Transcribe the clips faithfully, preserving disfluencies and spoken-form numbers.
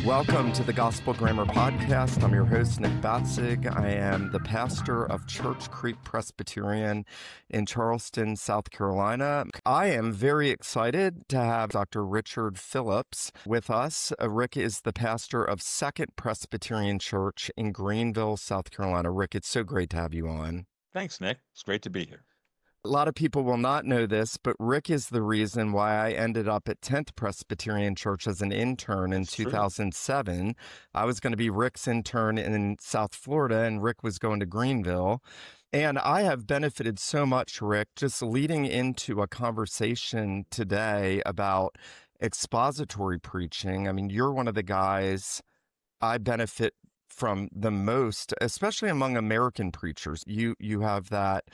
Welcome to the Gospel Grammar Podcast. I'm your host, Nick Batzig. I am the pastor of Church Creek Presbyterian in Charleston, South Carolina. I am very excited to have Doctor Richard Phillips with us. Uh, Rick is the pastor of Second Presbyterian Church in Greenville, South Carolina. Rick, it's so great to have you on. Thanks, Nick. It's great to be here. A lot of people will not know this, but Rick is the reason why I ended up at tenth Presbyterian Church as an intern in That's two thousand seven. True. I was going to be Rick's intern in South Florida, and Rick was going to Greenville. And I have benefited so much, Rick, just leading into a conversation today about expository preaching. I mean, you're one of the guys I benefit from the most, especially among American preachers. You you have that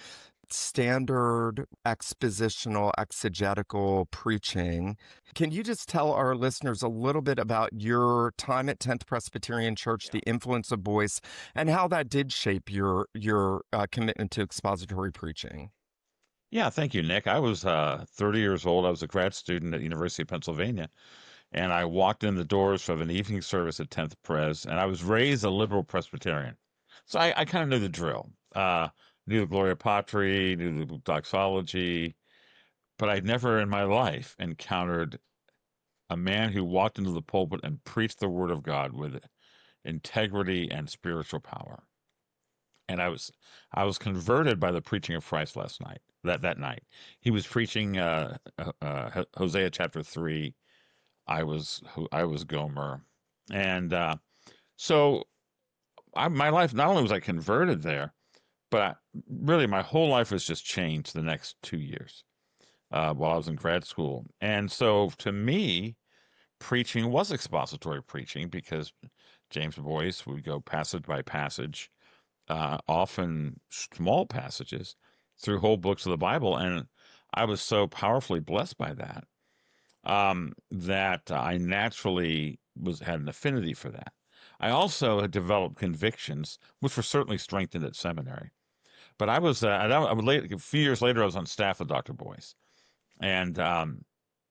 standard expositional exegetical preaching. Can you just tell our listeners a little bit about your time at tenth Presbyterian Church, the influence of Boyce, and how that did shape your your uh, commitment to expository preaching? Yeah, thank you, Nick. I was uh, thirty years old. I was a grad student at the University of Pennsylvania, and I walked in the doors of an evening service at tenth Pres, and I was raised a liberal Presbyterian. So I, I kind of knew the drill. Uh, knew the Gloria Patri, knew the doxology, but I'd never in my life encountered a man who walked into the pulpit and preached the word of God with integrity and spiritual power. And I was I was converted by the preaching of Christ last night, that, that night. He was preaching uh, uh, Hosea chapter three. I was I was Gomer. And uh, so I, my life, not only was I converted there, but I, really, my whole life has just changed the next two years uh, while I was in grad school. And so to me, preaching was expository preaching because James Boyce would go passage by passage, uh, often small passages, through whole books of the Bible. And I was so powerfully blessed by that, um, that I naturally was had an affinity for that. I also had developed convictions, which were certainly strengthened at seminary. But I was, uh, I, I was late, a few years later, I was on staff with Doctor Boyce. And um,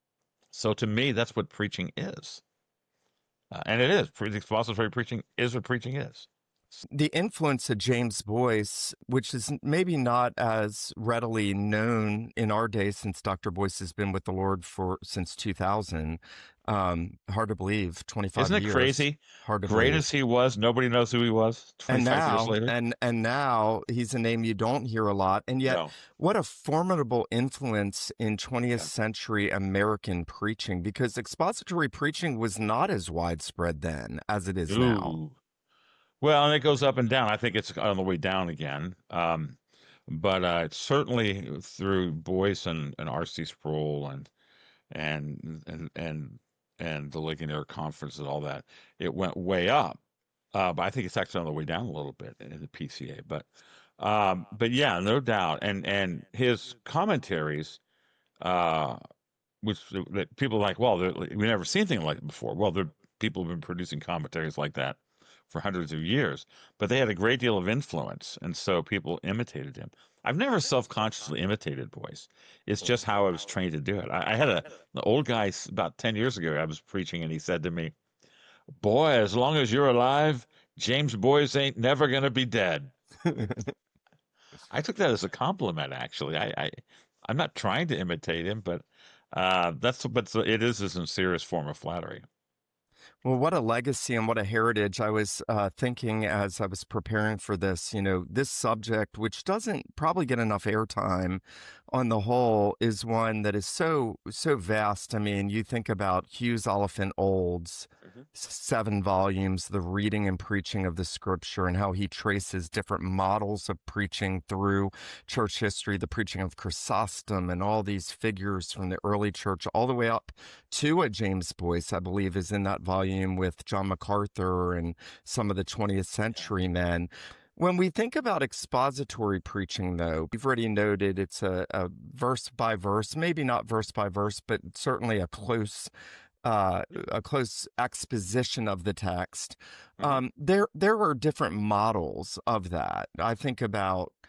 so to me, that's what preaching is. Uh, and it is. Expository preaching is what preaching is. The influence of James Boyce, which is maybe not as readily known in our day since Doctor Boyce has been with the Lord for since two thousand. Um, hard to believe, twenty-five Isn't it years. crazy? Hard to Great believe. as he was, nobody knows who he was And twenty-five now, years later. and, and now he's a name you don't hear a lot. And yet, No. what a formidable influence in twentieth Yeah. century American preaching, because expository preaching was not as widespread then as it is now. Ooh. Well, and it goes up and down. I think it's on the way down again. Um, but uh, it's certainly through Boyce and, and R C Sproul and and and and and the Ligonier Conference and all that, it went way up. Uh, but I think it's actually on the way down a little bit in the P C A. But um, but yeah, no doubt. And and his commentaries, uh, which that people are like, well, we've never seen anything like it before. Well, there people have been producing commentaries like that for hundreds of years, but they had a great deal of influence, and so people imitated him. I've never self-consciously imitated Boyce. It's just how I was trained to do it. I, I had a an old guy about ten years ago. I was preaching, and he said to me, "Boy, as long as you're alive, James Boyce ain't never gonna be dead." I took that as a compliment. Actually, I, I I'm not trying to imitate him, but uh, that's but it is a sincerest form of flattery. Well, what a legacy and what a heritage. I was uh, thinking as I was preparing for this, you know, this subject, which doesn't probably get enough airtime on the whole, is one that is so, so vast. I mean, you think about Hughes Oliphant Olds, mm-hmm. seven volumes, the reading and preaching of the scripture, and how he traces different models of preaching through church history, the preaching of Chrysostom and all these figures from the early church, all the way up to a James Boyce, I believe, is in that volume with John MacArthur and some of the twentieth century men. When we think about expository preaching, though, we've already noted it's a, a verse by verse, maybe not verse by verse, but certainly a close uh, a close exposition of the text. Um, there there are different models of that. I think about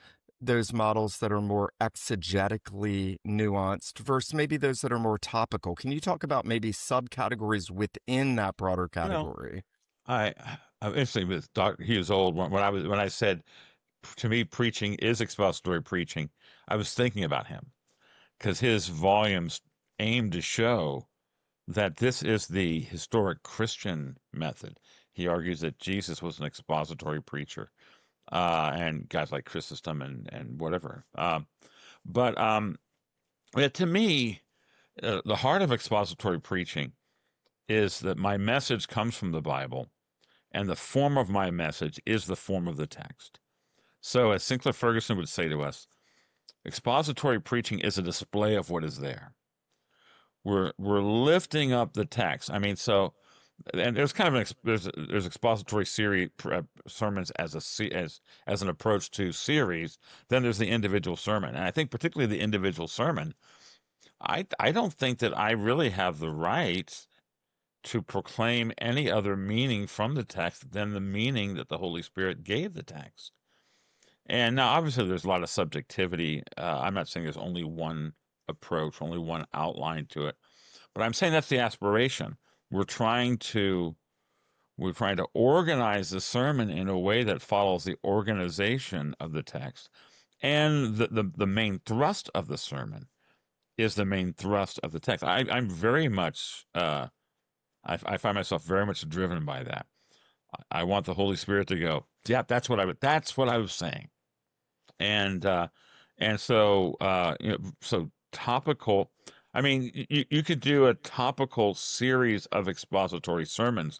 those models that are more exegetically nuanced versus maybe those that are more topical. Can you talk about maybe subcategories within that broader Well, category? I I'm interesting with Doctor Hughes Old when, when I was when I said to me preaching is expository preaching, I was thinking about him because his volumes aim to show that this is the historic Christian method. He argues that Jesus was an expository preacher, uh, and guys like Chrysostom and and whatever. Um, but um, yeah, to me, uh, the heart of expository preaching is that my message comes from the Bible, and the form of my message is the form of the text. So, as Sinclair Ferguson would say to us, expository preaching is a display of what is there. We're we're lifting up the text. I mean, so and there's kind of an there's there's expository series uh, sermons as a as as an approach to series. Then there's the individual sermon, and I think particularly the individual sermon. I I don't think that I really have the right to proclaim any other meaning from the text than the meaning that the Holy Spirit gave the text. And now, obviously, there's a lot of subjectivity. Uh, I'm not saying there's only one approach, only one outline to it, but I'm saying that's the aspiration. We're trying to we're trying to organize the sermon in a way that follows the organization of the text, and the the, the main thrust of the sermon is the main thrust of the text. I, I'm very much uh, I, I find myself very much driven by that. I, I want the Holy Spirit to go, yeah, that's what I would, that's what I was saying. And uh, and so uh, you know, so topical. I mean, you, you could do a topical series of expository sermons.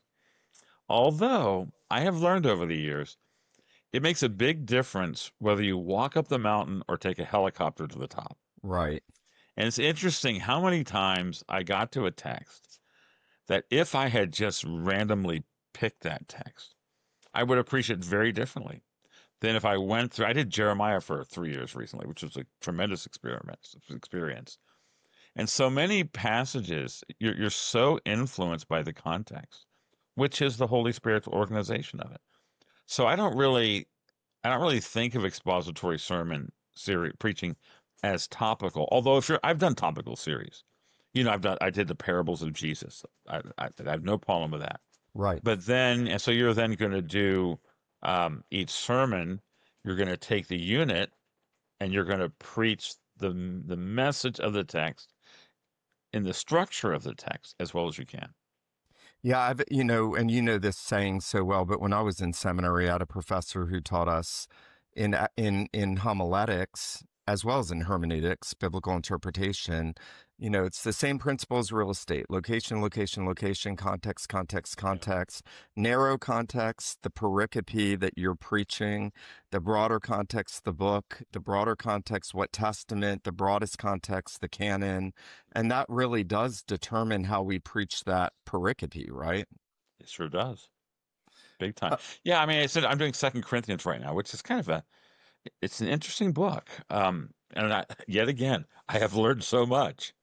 Although I have learned over the years, it makes a big difference whether you walk up the mountain or take a helicopter to the top. Right. And it's interesting how many times I got to a text that if I had just randomly picked that text, I would appreciate it very differently than if I went through. I did Jeremiah for three years recently, which was a tremendous experiment experience. And so many passages, you're, you're so influenced by the context, which is the Holy Spirit's organization of it. So I don't really, I don't really think of expository sermon series preaching as topical. Although if you're, I've done topical series. You know, I've done, I did the parables of Jesus. I, I, I have no problem with that. Right. But then, and so you're then going to do um, each sermon. You're going to take the unit, and you're going to preach the the message of the text in the structure of the text as well as you can. Yeah, I've, you know, and you know this saying so well, but when I was in seminary, I had a professor who taught us in in in homiletics as well as in hermeneutics, biblical interpretation. You know, it's the same principle as real estate: location, location, location, context, context, context, narrow context, the pericope that you're preaching, the broader context, the book, the broader context, what testament, the broadest context, the canon. And that really does determine how we preach that pericope, right? It sure does. Big time. Uh, Yeah, I mean, I said I'm doing Second Corinthians right now, which is kind of a, it's an interesting book. Um, and I, yet again, I have learned so much.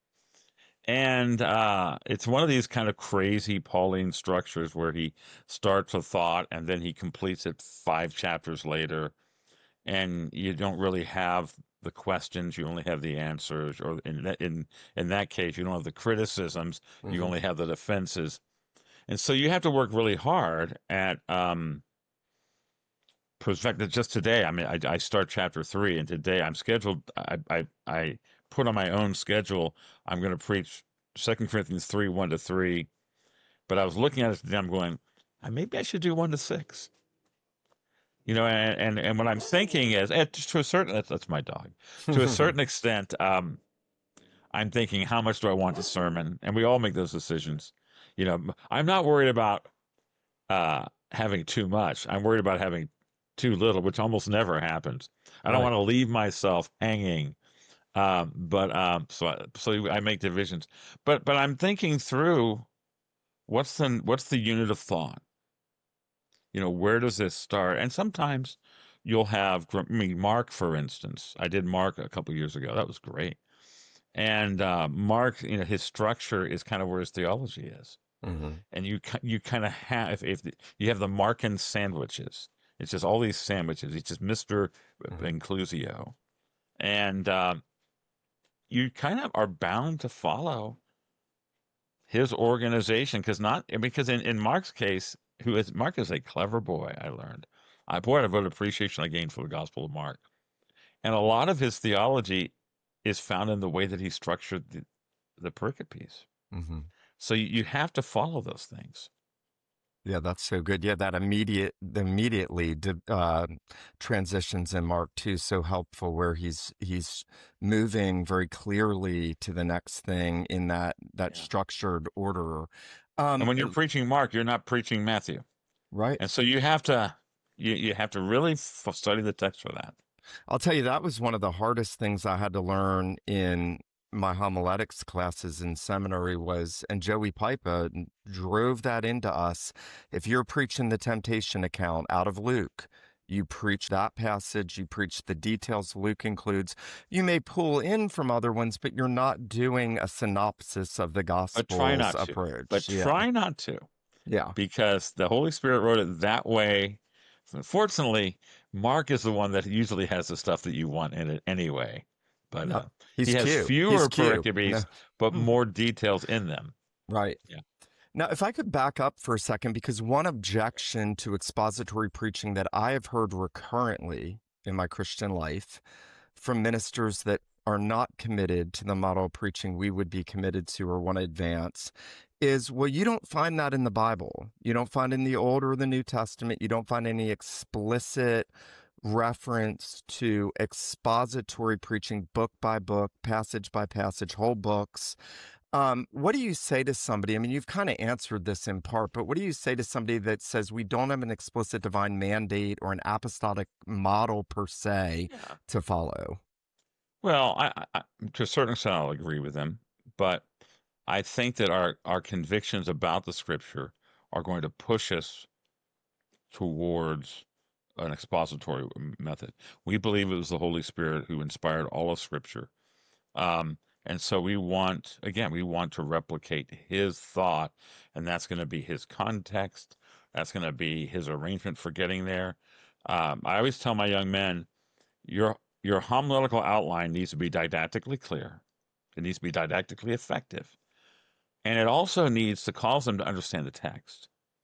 And uh, it's one of these kind of crazy Pauline structures where he starts a thought and then he completes it five chapters later, and you don't really have the questions; you only have the answers. Or in that, in in that case, you don't have the criticisms; you mhm. only have the defenses. And so you have to work really hard at um, perspective. Just today, I mean, I, I start chapter three, and today I'm scheduled. I I, I put on my own schedule. I'm going to preach Second Corinthians three one to three. But I was looking at it today. I'm going, "Uh, maybe I should do one to six. You know, and and, and what I'm thinking is, eh, to a certain that's, that's my dog. To a certain extent, um, I'm thinking, how much do I want the sermon? And we all make those decisions. You know, I'm not worried about uh, having too much. I'm worried about having too little, which almost never happens. I don't Right. want to leave myself hanging. Um, but um, so I, so I make divisions. But but I'm thinking through what's the what's the unit of thought? You know, where does this start? And sometimes you'll have, I mean, Mark, for instance. I did Mark a couple years ago. That was great. And uh, Mark, you know, his structure is kind of where his theology is. hmm And you you kind of have if, if you have the Markan sandwiches, It's just all these sandwiches. He's just mister Mhm. Inclusio. And um, you kind of are bound to follow his organization because not because in, in Mark's case, who is Mark is a clever boy, I learned. I boy, what appreciation I gained for the Gospel of Mark. And a lot of his theology is found in the way that he structured the, the pericopes. Mhm. So you, you have to follow those things. Yeah, that's so good. Yeah, that immediate, the immediately di- uh, transitions in Mark two so helpful, where he's he's moving very clearly to the next thing in that that Yeah. structured order. And Um, when you're uh, preaching Mark, you're not preaching Matthew. right. And so you have to you, you have to really f- study the text for that. I'll tell you, that was one of the hardest things I had to learn in my homiletics classes in seminary was, and Joey Pipa drove that into us. If you're preaching the temptation account out of Luke, you preach that passage, you preach the details Luke includes. You may pull in from other ones, but you're not doing a synopsis of the But try Gospels not to. But approach. Yeah. try not to, Yeah. because the Holy Spirit wrote it that way. Fortunately, Mark is the one that usually has the stuff that you want in it anyway. But Yep. uh, he He's has cute. He's fewer cute. pericopes, No. but Hmm. more details in them. Right. Yeah. Now, if I could back up for a second, because one objection to expository preaching that I have heard recurrently in my Christian life from ministers that are not committed to the model of preaching we would be committed to or want to advance is, well, you don't find that in the Bible. You don't find in the Old or the New Testament. You don't find any explicit reference to expository preaching, book by book, passage by passage, whole books. Um, what do you say to somebody? I mean, you've kind of answered this in part, but what do you say to somebody that says we don't have an explicit divine mandate or an apostolic model per se Yeah. to follow? Well, I, I, to a certain extent, I'll agree with him, but I think that our our convictions about the Scripture are going to push us towards an expository method. We believe it was the Holy Spirit who inspired all of Scripture. Um, and so we want, again, we want to replicate his thought, and that's going to be his context. That's going to be his arrangement for getting there. Um, I always tell my young men, your your homiletical outline needs to be didactically clear. It needs to be didactically effective, and it also needs to cause them to understand the text.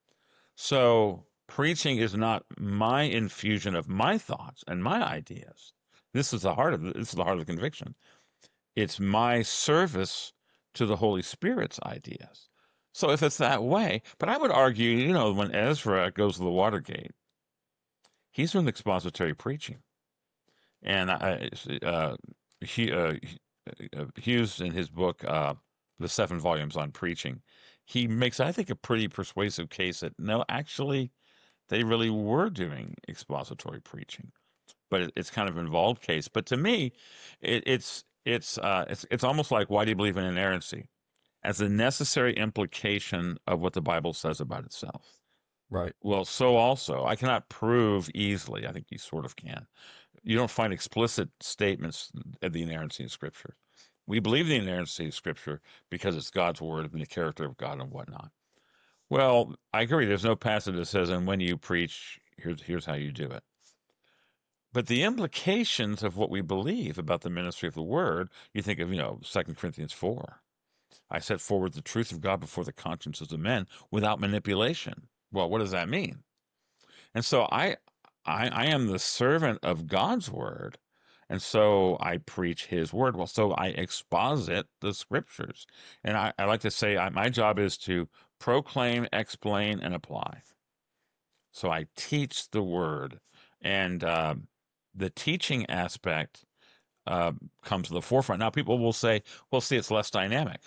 So preaching is not my infusion of my thoughts and my ideas. This is the heart of this is the heart of the conviction. It's my service to the Holy Spirit's ideas. So if it's that way, but I would argue, you know, when Ezra goes to the Watergate, he's doing expository preaching, and I, uh, he, uh, uh, Hughes in his book, uh, the seven volumes on preaching, he makes, I think, a pretty persuasive case that no, actually, they really were doing expository preaching, but it, it's kind of an involved case. But to me, it, it's it's uh, it's it's almost like, why do you believe in inerrancy as a necessary implication of what the Bible says about itself? Right. Well, so also I cannot prove easily. I think you sort of can. You don't find explicit statements of the inerrancy of Scripture. We believe the inerrancy of Scripture because it's God's word and the character of God and whatnot. Well, I agree. There's no passage that says, "And when you preach, here's here's how you do it." But the implications of what we believe about the ministry of the word, you think of, you know, Second Corinthians four. I set forward the truth of God before the consciences of men without manipulation. Well, what does that mean? And so I, I, I am the servant of God's word, and so I preach His word. Well, so I exposit the scriptures, and I, I like to say I, my job is to proclaim, explain, and apply. So I teach the word, and uh, the teaching aspect uh, comes to the forefront. Now, people will say, "Well, see, it's less dynamic."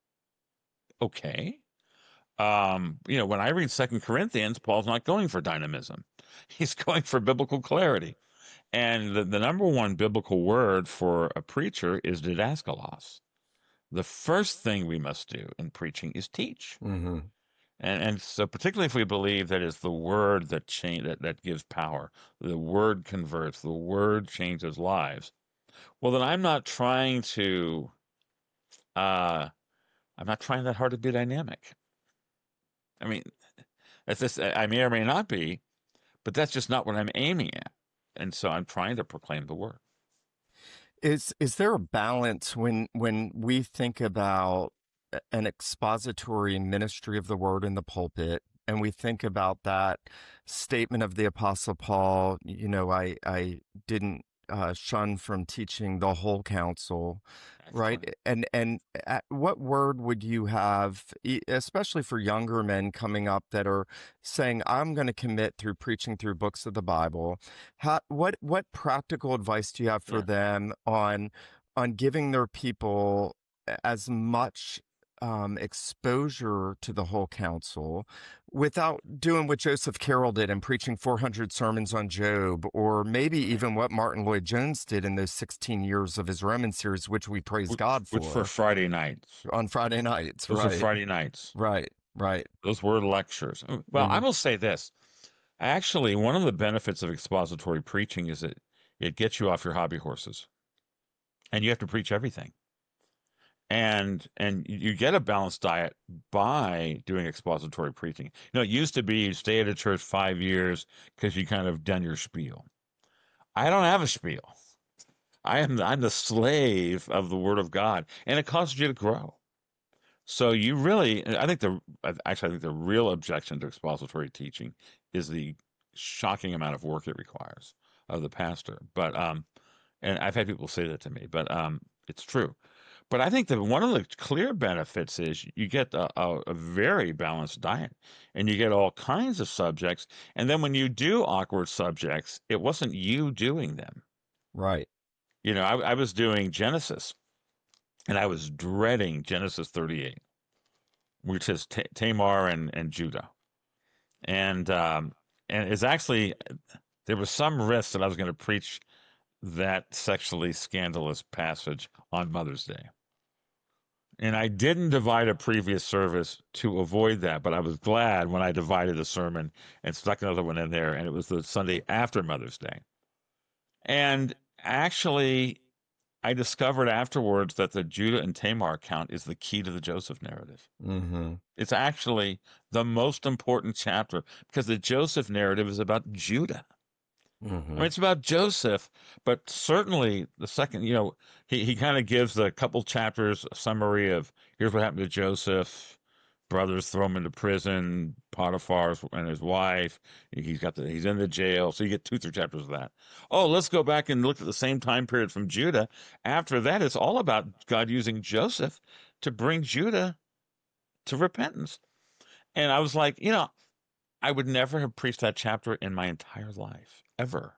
Okay. Um, you know, when I read Second Corinthians, Paul's not going for dynamism; he's going for biblical clarity. And the, the number one biblical word for a preacher is didaskalos. The first thing we must do in preaching is teach. Mm-hmm. And and so particularly if we believe that it's the word that change that, that gives power, the word converts, the word changes lives. Well, then I'm not trying to uh I'm not trying that hard to be dynamic. I mean, it's this I may or may not be, but that's just not what I'm aiming at. And so I'm trying to proclaim the word. Is is there a balance when when we think about a- an expository ministry of the word in the pulpit, and we think about that statement of the Apostle Paul, you know, I I didn't uh, shun from teaching the whole counsel, right? Excellent. And and uh, what word would you have, e- especially for younger men coming up that are saying, "I'm going to commit through preaching through books of the Bible." How, what what practical advice do you have for Yeah. them on on giving their people as much um, exposure to the whole counsel without doing what Joseph Carroll did and preaching four hundred sermons on Job, or maybe Right. even what Martin Lloyd-Jones did in those sixteen years of his Roman series, which we praise Which, God which for for Friday nights. on Friday nights. Those are Right, Friday nights. right, right. Those were lectures. Uh, Well, I Hmm. will say this. Actually, one of the benefits of expository preaching is that it gets you off your hobby horses, and you have to preach everything. And and you get a balanced diet by doing expository preaching. You know, it used to be you stay at a church five years because you kind of done your spiel. I don't have a spiel. I am I'm the slave of the Word of God, and it causes you to grow. So you really, I think the actually I think the real objection to expository teaching is the shocking amount of work it requires of the pastor. But um, and I've had people say that to me, but um, it's true. But I think that one of the clear benefits is you get a, a, a very balanced diet, and you get all kinds of subjects. And then when you do awkward subjects, it wasn't you doing them. Right. You know, I, I was doing Genesis, and I was dreading Genesis thirty-eight, which is Ta Tamar and and Judah. And um, and it's actually there was some risk that I was going to preach that sexually scandalous passage on Mother's Day. And I didn't divide a previous service to avoid that, but I was glad when I divided a sermon and stuck another one in there, and it was the Sunday after Mother's Day. And actually, I discovered afterwards that the Judah and Tamar account is the key to the Joseph narrative. Hmm. It's actually the most important chapter because the Joseph narrative is about Judah. I Hmm. mean, it's about Joseph, but certainly the second, you know, he, he kind of gives a couple chapters a summary of here's what happened to Joseph. Brothers throw him into prison. Potiphar and his wife. He's got the he's in the jail. So you get two, three chapters of that. Oh, let's go back and look at the same time period from Judah. After that, it's all about God using Joseph to bring Judah to repentance. And I was like, you know, I would never have preached that chapter in my entire life, ever,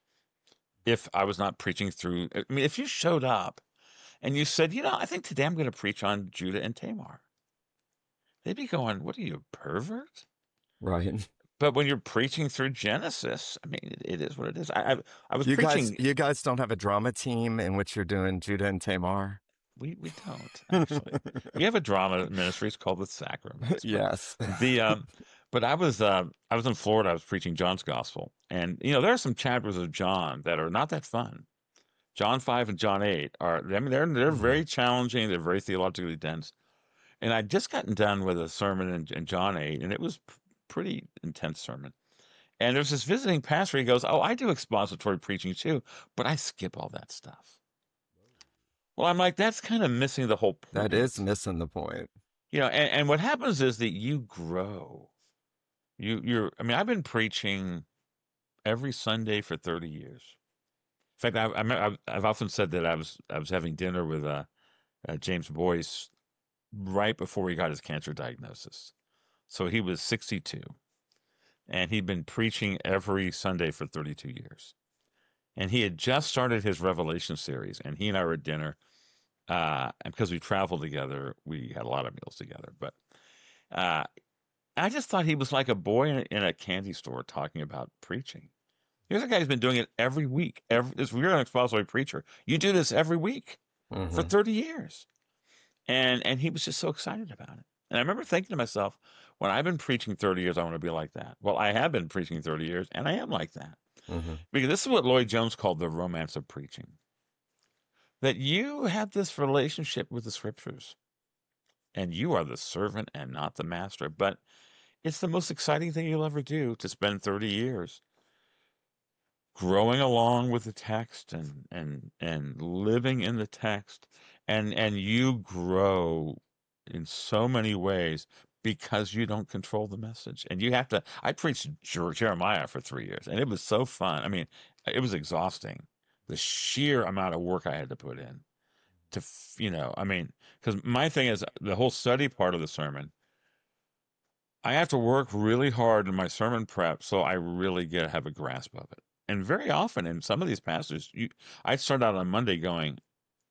if I was not preaching through. I mean, if you showed up and you said, you know, I think today I'm going to preach on Judah and Tamar, they'd be going, what are you, a pervert? Right. But when you're preaching through Genesis, I mean, it, it is what it is. I, I, I was You guys, preaching. you guys don't have a drama team in which you're doing Judah and Tamar? We we don't actually. We have a drama ministry. It's called the Sacraments. But Yes. the um, but I was uh, I was in Florida. I was preaching John's Gospel, and you know there are some chapters of John that are not that fun. John five and John eight are. I mean, they're they're Mhm. very challenging. They're very theologically dense. And I'd just gotten done with a sermon in, in John eight, and it was p- pretty intense sermon. And there's this visiting pastor. He goes, "Oh, I do expository preaching too, but I skip all that stuff." Well, I'm like, that's kind of missing the whole That is point. missing the point. You know, and, and what happens is that you grow. You you're I mean, I've been preaching every Sunday for thirty years. In fact, I, I, me- I've I've often said that I was I was having dinner with uh, uh, James Boyce right before he got his cancer diagnosis. So he was sixty-two, and he'd been preaching every Sunday for thirty-two years. And he had just started his Revelation series, and he and I were at dinner. Uh, and because we traveled together, we had a lot of meals together. But uh, I just thought he was like a boy in a, in a candy store talking about preaching. Here's a guy who's been doing it every week. Every, this, you're an expository preacher. You do this every week for Hmm. thirty years. And and he was just so excited about it. And I remember thinking to myself, when I've been preaching thirty years, I want to be like that. Well, I have been preaching thirty years, and I am like that. Hmm. Because this is what Lloyd Jones called the romance of preaching. That you have this relationship with the scriptures, and you are the servant and not the master. But it's the most exciting thing you'll ever do to spend thirty years growing along with the text and and and living in the text, and and you grow in so many ways because you don't control the message. And you have to I preached Jer- Jeremiah for three years, and it was so fun. I mean, it was exhausting, the sheer amount of work I had to put in to f- you know, I mean, because my thing is the whole study part of the sermon. I have to work really hard in my sermon prep so I really get have a grasp of it. And very often in some of these passages, you I'd start out on Monday going,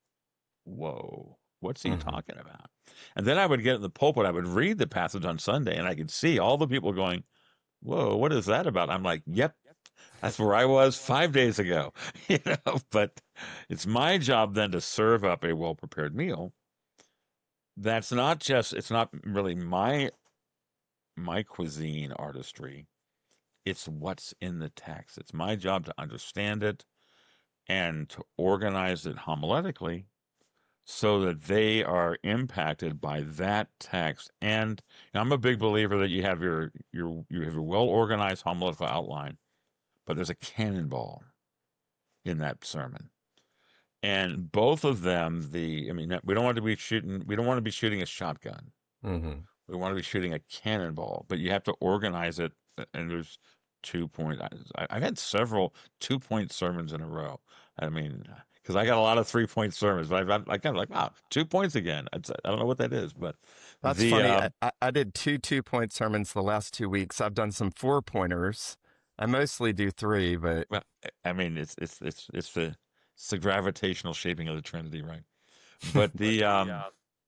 "Whoa, what's he Hmm. talking about?" And then I would get in the pulpit, I would read the passage on Sunday, and I could see all the people going, "Whoa, what is that about?" I'm like, "Yep, that's where I was five days ago." You know, but it's my job then to serve up a well-prepared meal. That's not just it's not really my my cuisine artistry. It's what's in the text. It's my job to understand it and to organize it homiletically so that they are impacted by that text. And I'm a big believer that you have your your you have a well organized homiletical outline, but there's a cannonball in that sermon. And both of them, the I mean, we don't want to be shooting. We don't want to be shooting a shotgun. Hmm. We want to be shooting a cannonball, but you have to organize it. And there's two point. I, I've had several two point sermons in a row. I mean, because I got a lot of three point sermons, but I've, I kind of like, wow, two points again. It's, I don't know what that is, but That's the funny. uh, I, I I did two two point sermons the last two weeks. I've done some four pointers. I mostly do three, but well, I mean, it's it's it's it's the it's the gravitational shaping of the Trinity, right? But the um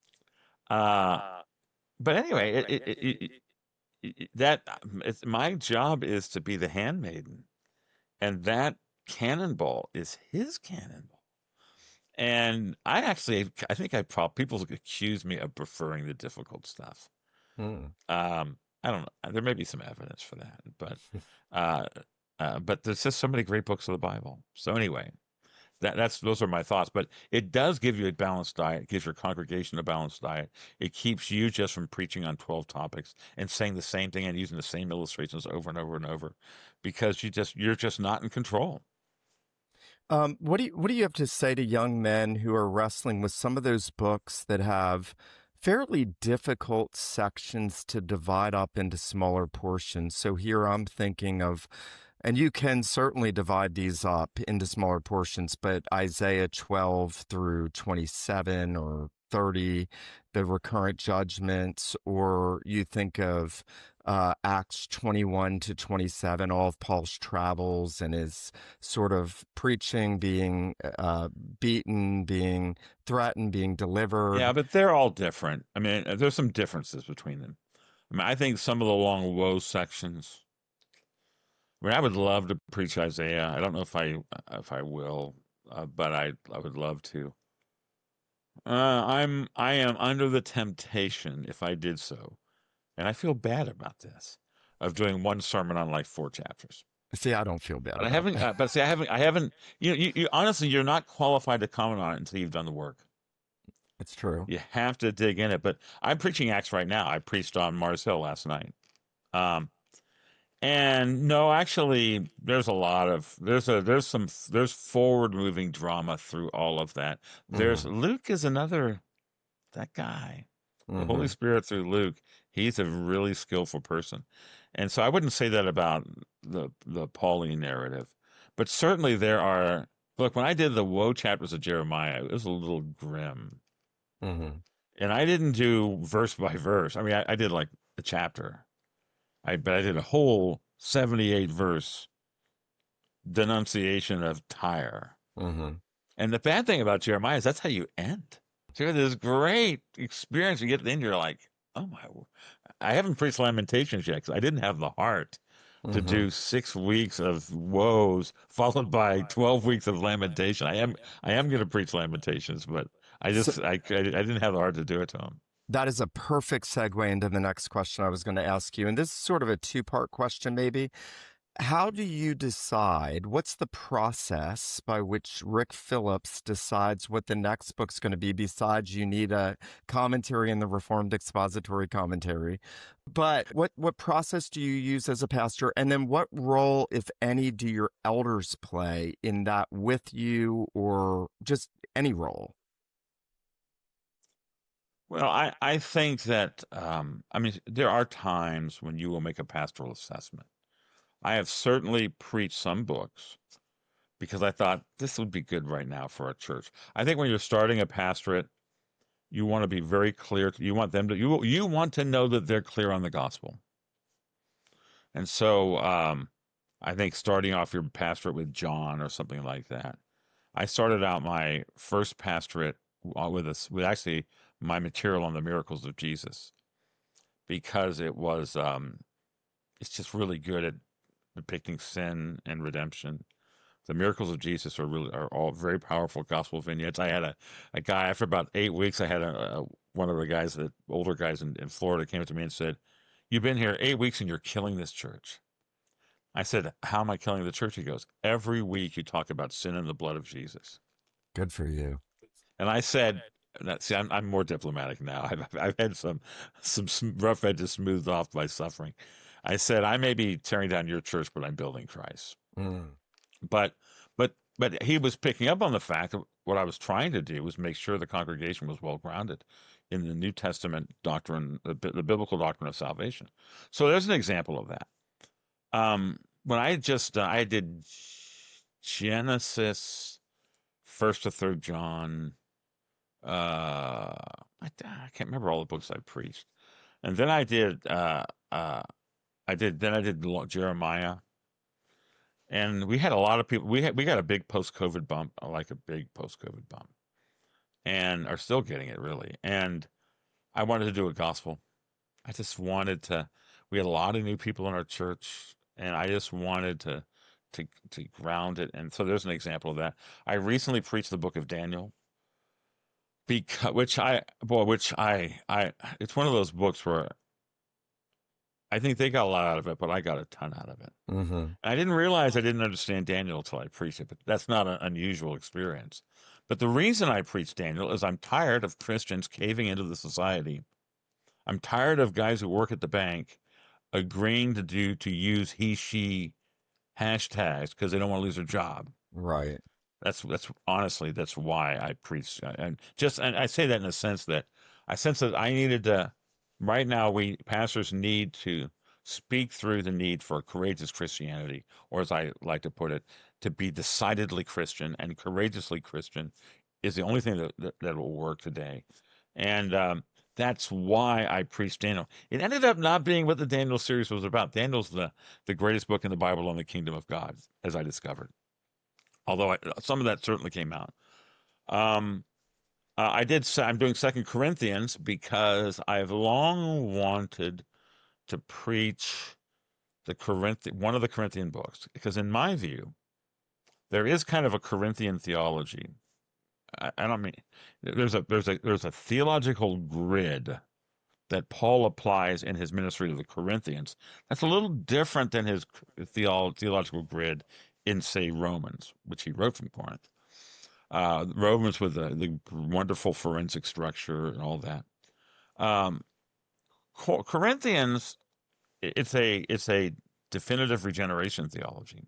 uh, but anyway, it, it, it, it, it, that it's my job is to be the handmaiden, and that cannonball is his cannonball. And I actually, I think I probably people accuse me of preferring the difficult stuff. Hmm. Um, I don't know. There may be some evidence for that, but uh, uh, but there's just so many great books of the Bible. So anyway, that that's those are my thoughts. But it does give you a balanced diet. It gives your congregation a balanced diet. It keeps you just from preaching on twelve topics and saying the same thing and using the same illustrations over and over and over, because you just you're just not in control. Um, what do you what do you have to say to young men who are wrestling with some of those books that have fairly difficult sections to divide up into smaller portions? So here I'm thinking of, and you can certainly divide these up into smaller portions, but Isaiah twelve through twenty-seven or thirty, the recurrent judgments, or you think of uh, Acts twenty-one to twenty-seven, all of Paul's travels and his sort of preaching, being uh, beaten, being threatened, being Yeah, delivered. but they're all different. I mean, uh, there's some differences between them. I mean, I think some of the long woe sections. I mean, I would love to preach Isaiah. I don't know if I if I will, uh, but I I would love to. Uh, I'm I am under the temptation if I did so, and I feel bad about this, of doing one sermon on like four chapters. See, I don't feel bad But I about haven't. that. Uh, but see, I haven't. I haven't. You know, you, you honestly, you're not qualified to comment on it until you've done the work. It's true. You have to dig in it. But I'm preaching Acts right now. I preached on Mars Hill last night. Um, and no, actually, there's a lot of there's a there's some there's forward moving drama through all of that. There's Hmm. Luke is another that guy. The Holy Hmm. Spirit through Luke, he's a really skillful person. And so I wouldn't say that about the the Pauline narrative. But certainly there are look, when I did the woe chapters of Jeremiah, it was a little grim. Hmm. And I didn't do verse by verse. I mean, I, I did like a chapter. I but I did a whole seventy-eight verse denunciation of Tyre. Hmm. And the bad thing about Jeremiah is that's how you end. So you have this great experience. You get in, you're like, oh my, I haven't preached Lamentations yet because I didn't have the heart to Hmm. do six weeks of woes followed by twelve weeks of lamentation. I am, I am going to preach Lamentations, but I So just, I, I didn't have the heart to do it to him. that is a perfect segue into the next question I was going to ask you. And this is sort of a two part question, maybe. How do you decide? What's the process by which Rick Phillips decides what the next book's going to be? Besides, you need a commentary in the Reformed Expository Commentary. But what what process do you use as a pastor? And then what role, if any, do your elders play in that with you, or just any role? Well, I, I think that, um, I mean, there are times when you will make a pastoral assessment. I have certainly preached some books because I thought this would be good right now for a church. I think when you're starting a pastorate, you want to be very clear. You want them to, you, you want to know that they're clear on the gospel. And so, um, I think starting off your pastorate with John or something like that. I started out my first pastorate uh, with us with actually my material on the miracles of Jesus because it was um, it's just really good at depicting sin and redemption. The miracles of Jesus are really are all very powerful gospel vignettes. I had a, a guy after about eight weeks. I had a, a one of the guys that older guys in, in Florida came up to me and said, "You've been here eight weeks and you're killing this church." I said, "How am I killing the church?" He goes, "Every week you talk about sin and the blood of Jesus." Good for you. And I said, that, see, I'm, I'm more diplomatic now. I've, I've had some some rough edges smoothed off by suffering. I said, I may be tearing down your church, but I'm building Christ. Mm. But but but he was picking up on the fact that what I was trying to do was make sure the congregation was well grounded in the New Testament doctrine, the, the biblical doctrine of salvation. So there's an example of that. Um, when I just uh, I did Genesis, First to Third John. Uh, I, I can't remember all the books I preached, and then I did. Uh, uh, I did. Then I did Jeremiah, and we had a lot of people. We had we got a big post-COVID bump, like a big post-COVID bump, and are still getting it really. And I wanted to do a gospel. I just wanted to. We had a lot of new people in our church, and I just wanted to to to ground it. And so there's an example of that. I recently preached the book of Daniel, because which I boy, which I I it's one of those books where I think they got a lot out of it, but I got a ton out of it. Mm-hmm. I didn't realize I didn't understand Daniel until I preached it, but that's not an unusual experience. But the reason I preach Daniel is I'm tired of Christians caving into the society. I'm tired of guys who work at the bank agreeing to do to use he she hashtags because they don't want to lose their job. Right. That's that's honestly that's why I preach, and just and I say that in a sense that I sense that I needed to. Right now, we pastors need to speak through the need for courageous Christianity, or as I like to put it, to be decidedly Christian and courageously Christian is the only thing that that, that will work today, and um, that's why I preached Daniel. It ended up not being what the Daniel series was about. Daniel's the the greatest book in the Bible on the kingdom of God, as I discovered, although I, some of that certainly came out. Um, uh, I did. I'm doing Second Corinthians because I've long wanted to preach the Corinth one of the Corinthian books because, in my view, there is kind of a Corinthian theology. I, I don't mean there's a there's a there's a theological grid that Paul applies in his ministry to the Corinthians. That's a little different than his theolo- theological grid in, say, Romans, which he wrote from Corinth. Uh, Romans with the, the wonderful forensic structure and all that. Um, Corinthians, it's a it's a definitive regeneration theology.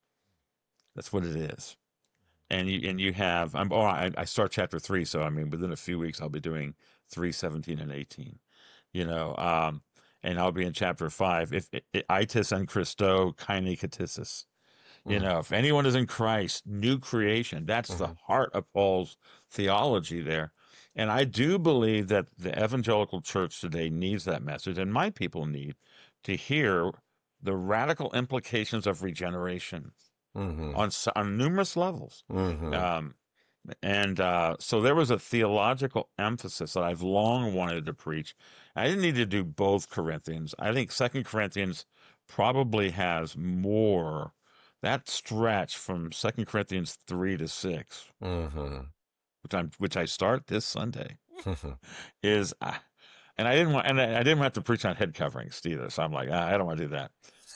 That's what it is. And you and you have I'm oh I, I start chapter three, so I mean within a few weeks I'll be doing three, seventeen, and eighteen. You know, um, and I'll be in chapter five. If itis and Christo kaine katisis. You Mm-hmm. know, if anyone is in Christ, new creation. That's the Mm-hmm. heart of Paul's theology there. And I do believe that the evangelical church today needs that message, and my people need to hear the radical implications of regeneration Mm-hmm. on on numerous levels. Mm-hmm. Um, and uh, so there was a theological emphasis that I've long wanted to preach. I didn't need to do both Corinthians. I think Second Corinthians probably has more. That stretch from Second Corinthians three to six, Mm-hmm. which I'm which I start this Sunday, is, uh, and I didn't want, and I, I didn't have to preach on head coverings either. So I'm like, ah, I don't want to do that.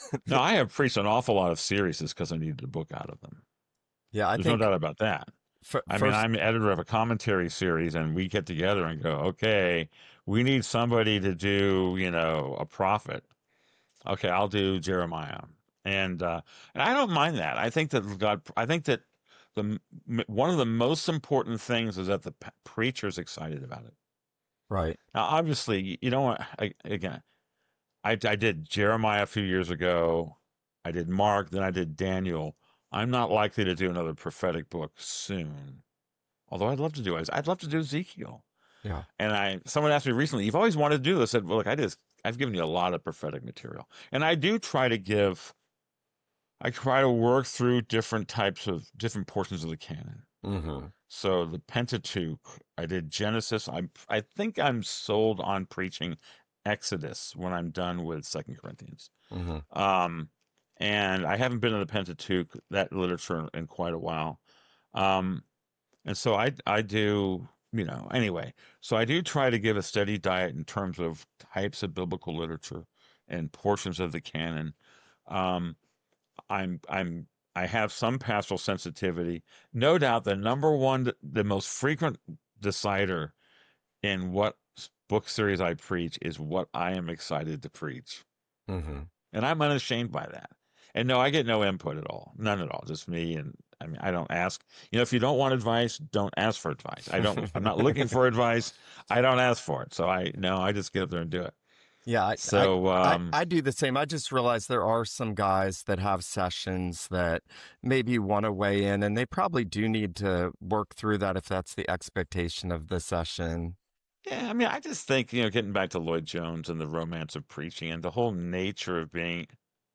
No, I have preached an awful lot of series because I needed a book out of them. Yeah, I There's no think doubt about that. f- I mean, first, I'm editor of a commentary series, and we get together and go, okay, we need somebody to do, you know, a prophet. Okay, I'll do Jeremiah, and uh, and I don't mind that. I think that God, I think that the m- one of the most important things is that the p- preacher's excited about it. right. Now, obviously, you know what? I, again, I, I did Jeremiah a few years ago. I did Mark, then I did Daniel. I'm not likely to do another prophetic book soon. Although I'd love to do it. I'd love to do Ezekiel. Yeah. And I someone asked me recently, you've always wanted to do this. I said, well, look, I just I've given you a lot of prophetic material. And I do try to give I try to work through different types of different portions of the canon. Mm-hmm. So the Pentateuch, I did Genesis. I I think I'm sold on preaching Exodus when I'm done with Second Corinthians. Mm-hmm. Um, and I haven't been in the Pentateuch, that literature, in quite a while. Um, and so I I do, you know, anyway. So I do try to give a steady diet in terms of types of biblical literature and portions of the canon. Um, I'm I'm I have some pastoral sensitivity. No doubt the number one, the most frequent decider in what book series I preach is what I am excited to preach. Mm-hmm. And I'm unashamed by that. And no, I get no input at all. None at all. Just me. And I mean, I don't ask. You know, if you don't want advice, don't ask for advice. I don't, I'm not looking for advice. I don't ask for it. So I, no, I just get up there and do it. Yeah, I, I So, I um, I do the same. I just realized there are some guys that have sessions that maybe want to weigh in, and they probably do need to work through that if that's the expectation of the session. yeah, I mean, I just think, you know, getting back to Lloyd Jones and the romance of preaching and the whole nature of being,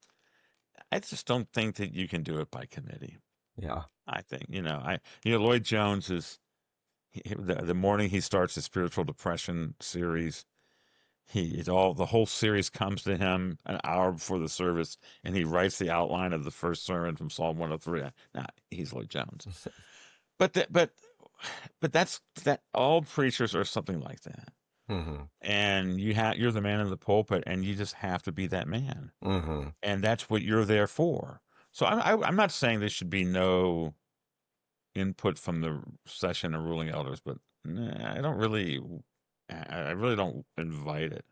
I just don't think that you can do it by committee. Yeah. I think, you know, I, you know, Lloyd Jones is, he, the, the morning he starts the spiritual depression series, he it all the whole series comes to him an hour before the service, and he writes the outline of the first sermon from Psalm one oh three. Now he's Lloyd Jones, but that, but but that's that. All preachers are something like that, Mm-hmm. and you have you're the man in the pulpit, and you just have to be that man, Mm-hmm. and that's what you're there for. So I'm I, I'm not saying there should be no input from the session or ruling elders, but nah, I don't really, I I really don't invite it.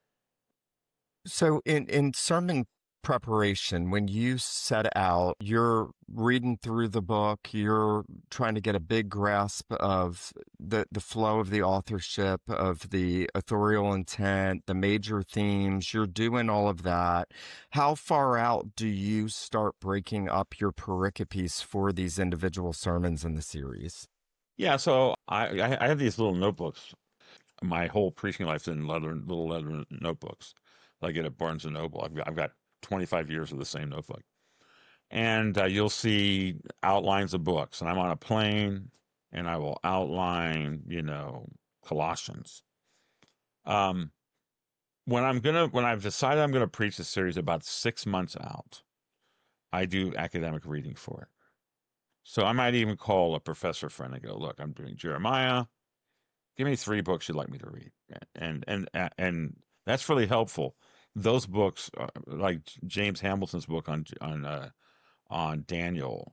So in in sermon preparation, when you set out, you're reading through the book, you're trying to get a big grasp of the the flow of the authorship, of the authorial intent, the major themes, you're doing all of that. How far out do you start breaking up your pericopes for these individual sermons in the series? Yeah, so I I I have these little notebooks. My whole preaching life's in leather little leather notebooks. I get at Barnes and Noble. I've got, I've got twenty-five years of the same notebook, and uh, you'll see outlines of books. And I'm on a plane, and I will outline, you know, Colossians. Um, when I'm gonna when I've decided I'm gonna preach a series about six months out, I do academic reading for it. So I might even call a professor friend and go, "Look, I'm doing Jeremiah. Give me three books you'd like me to read," and and and that's really helpful. Those books, uh, like James Hamilton's book on on uh, on Daniel,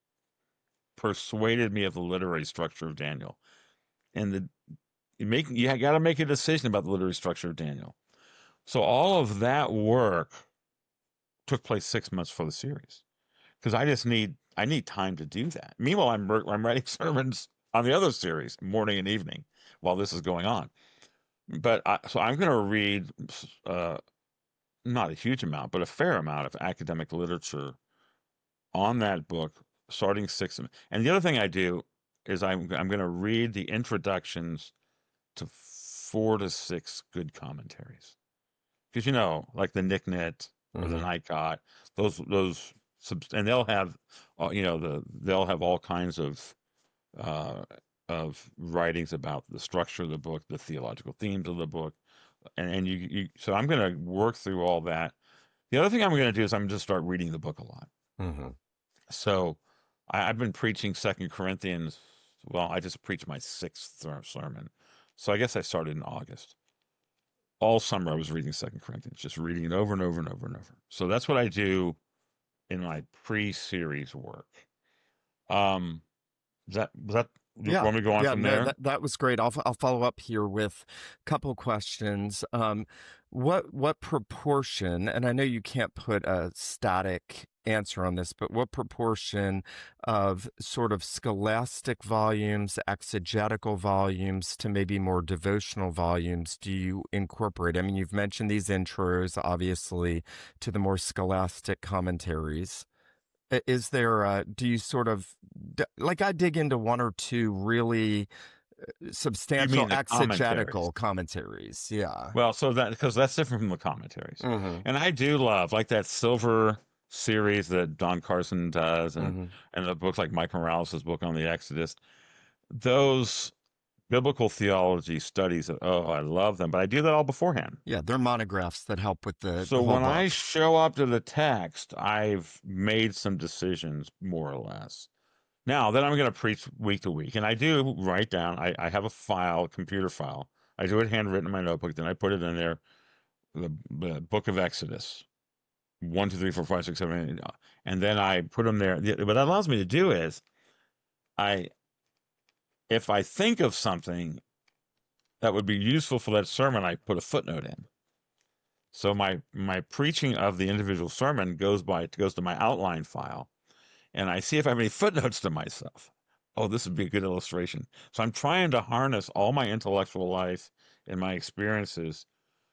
persuaded me of the literary structure of Daniel, and the you make you got to make a decision about the literary structure of Daniel. So all of that work took place six months for the series because I just need I need time to do that. Meanwhile, I'm I'm writing sermons on the other series, morning and evening, while this is going on. But I, so I'm going to read uh, not a huge amount, but a fair amount of academic literature on that book, starting six. And the other thing I do is I'm I'm going to read the introductions to four to six good commentaries because you know, like the Nick Nitt or the Mm-hmm. Nikot, those those and they'll have, uh, you know, the they'll have all kinds of uh, of writings about the structure of the book, the theological themes of the book, and, and you, you so I'm going to work through all that. The other thing I'm going to do is I'm going to start reading the book a lot. Mm-hmm. So I, I've been preaching Second Corinthians. Well, I just preached my sixth sermon, so I guess I started in August. all summer I was reading Second Corinthians, just reading it over and over and over and over. So that's what I do in my pre-series work. Um, is that was that? You Yeah. want me to go on Yeah, from no, there? that that was great. I'll f- I'll follow up here with a couple questions. Um, what what proportion, and I know you can't put a static answer on this, but what proportion of sort of scholastic volumes, exegetical volumes to maybe more devotional volumes do you incorporate? I mean, you've mentioned these intros, obviously, to the more scholastic commentaries. I- Is there, uh, do you sort of, d- like, I dig into one or two really You substantial mean the commentaries? exegetical commentaries. Yeah. Well, so that because that's different from the commentaries, Mm-hmm. and I do love like that Silver series that Don Carson does, and Mm-hmm. and the book like Mike Morales' book on the Exodus. Those biblical theology studies, oh, I love them, but I do that all beforehand. Yeah, they're monographs that help with the, So the whole when I book. show up to the text, I've made some decisions more or less. Now, then I'm going to preach week to week, and I do write down. I, I have a file, a computer file. I do it handwritten in my notebook. Then I put it in there, the, the Book of Exodus, one, two, three, four, five, six, seven, eight, uh, and then I put them there. The- What that allows me to do is, I if I think of something that would be useful for that sermon, I put a footnote in. So my my preaching of the individual sermon goes by goes to my outline file, and I see if I have any footnotes to myself. Oh, this would be a good illustration. So I'm trying to harness all my intellectual life and my experiences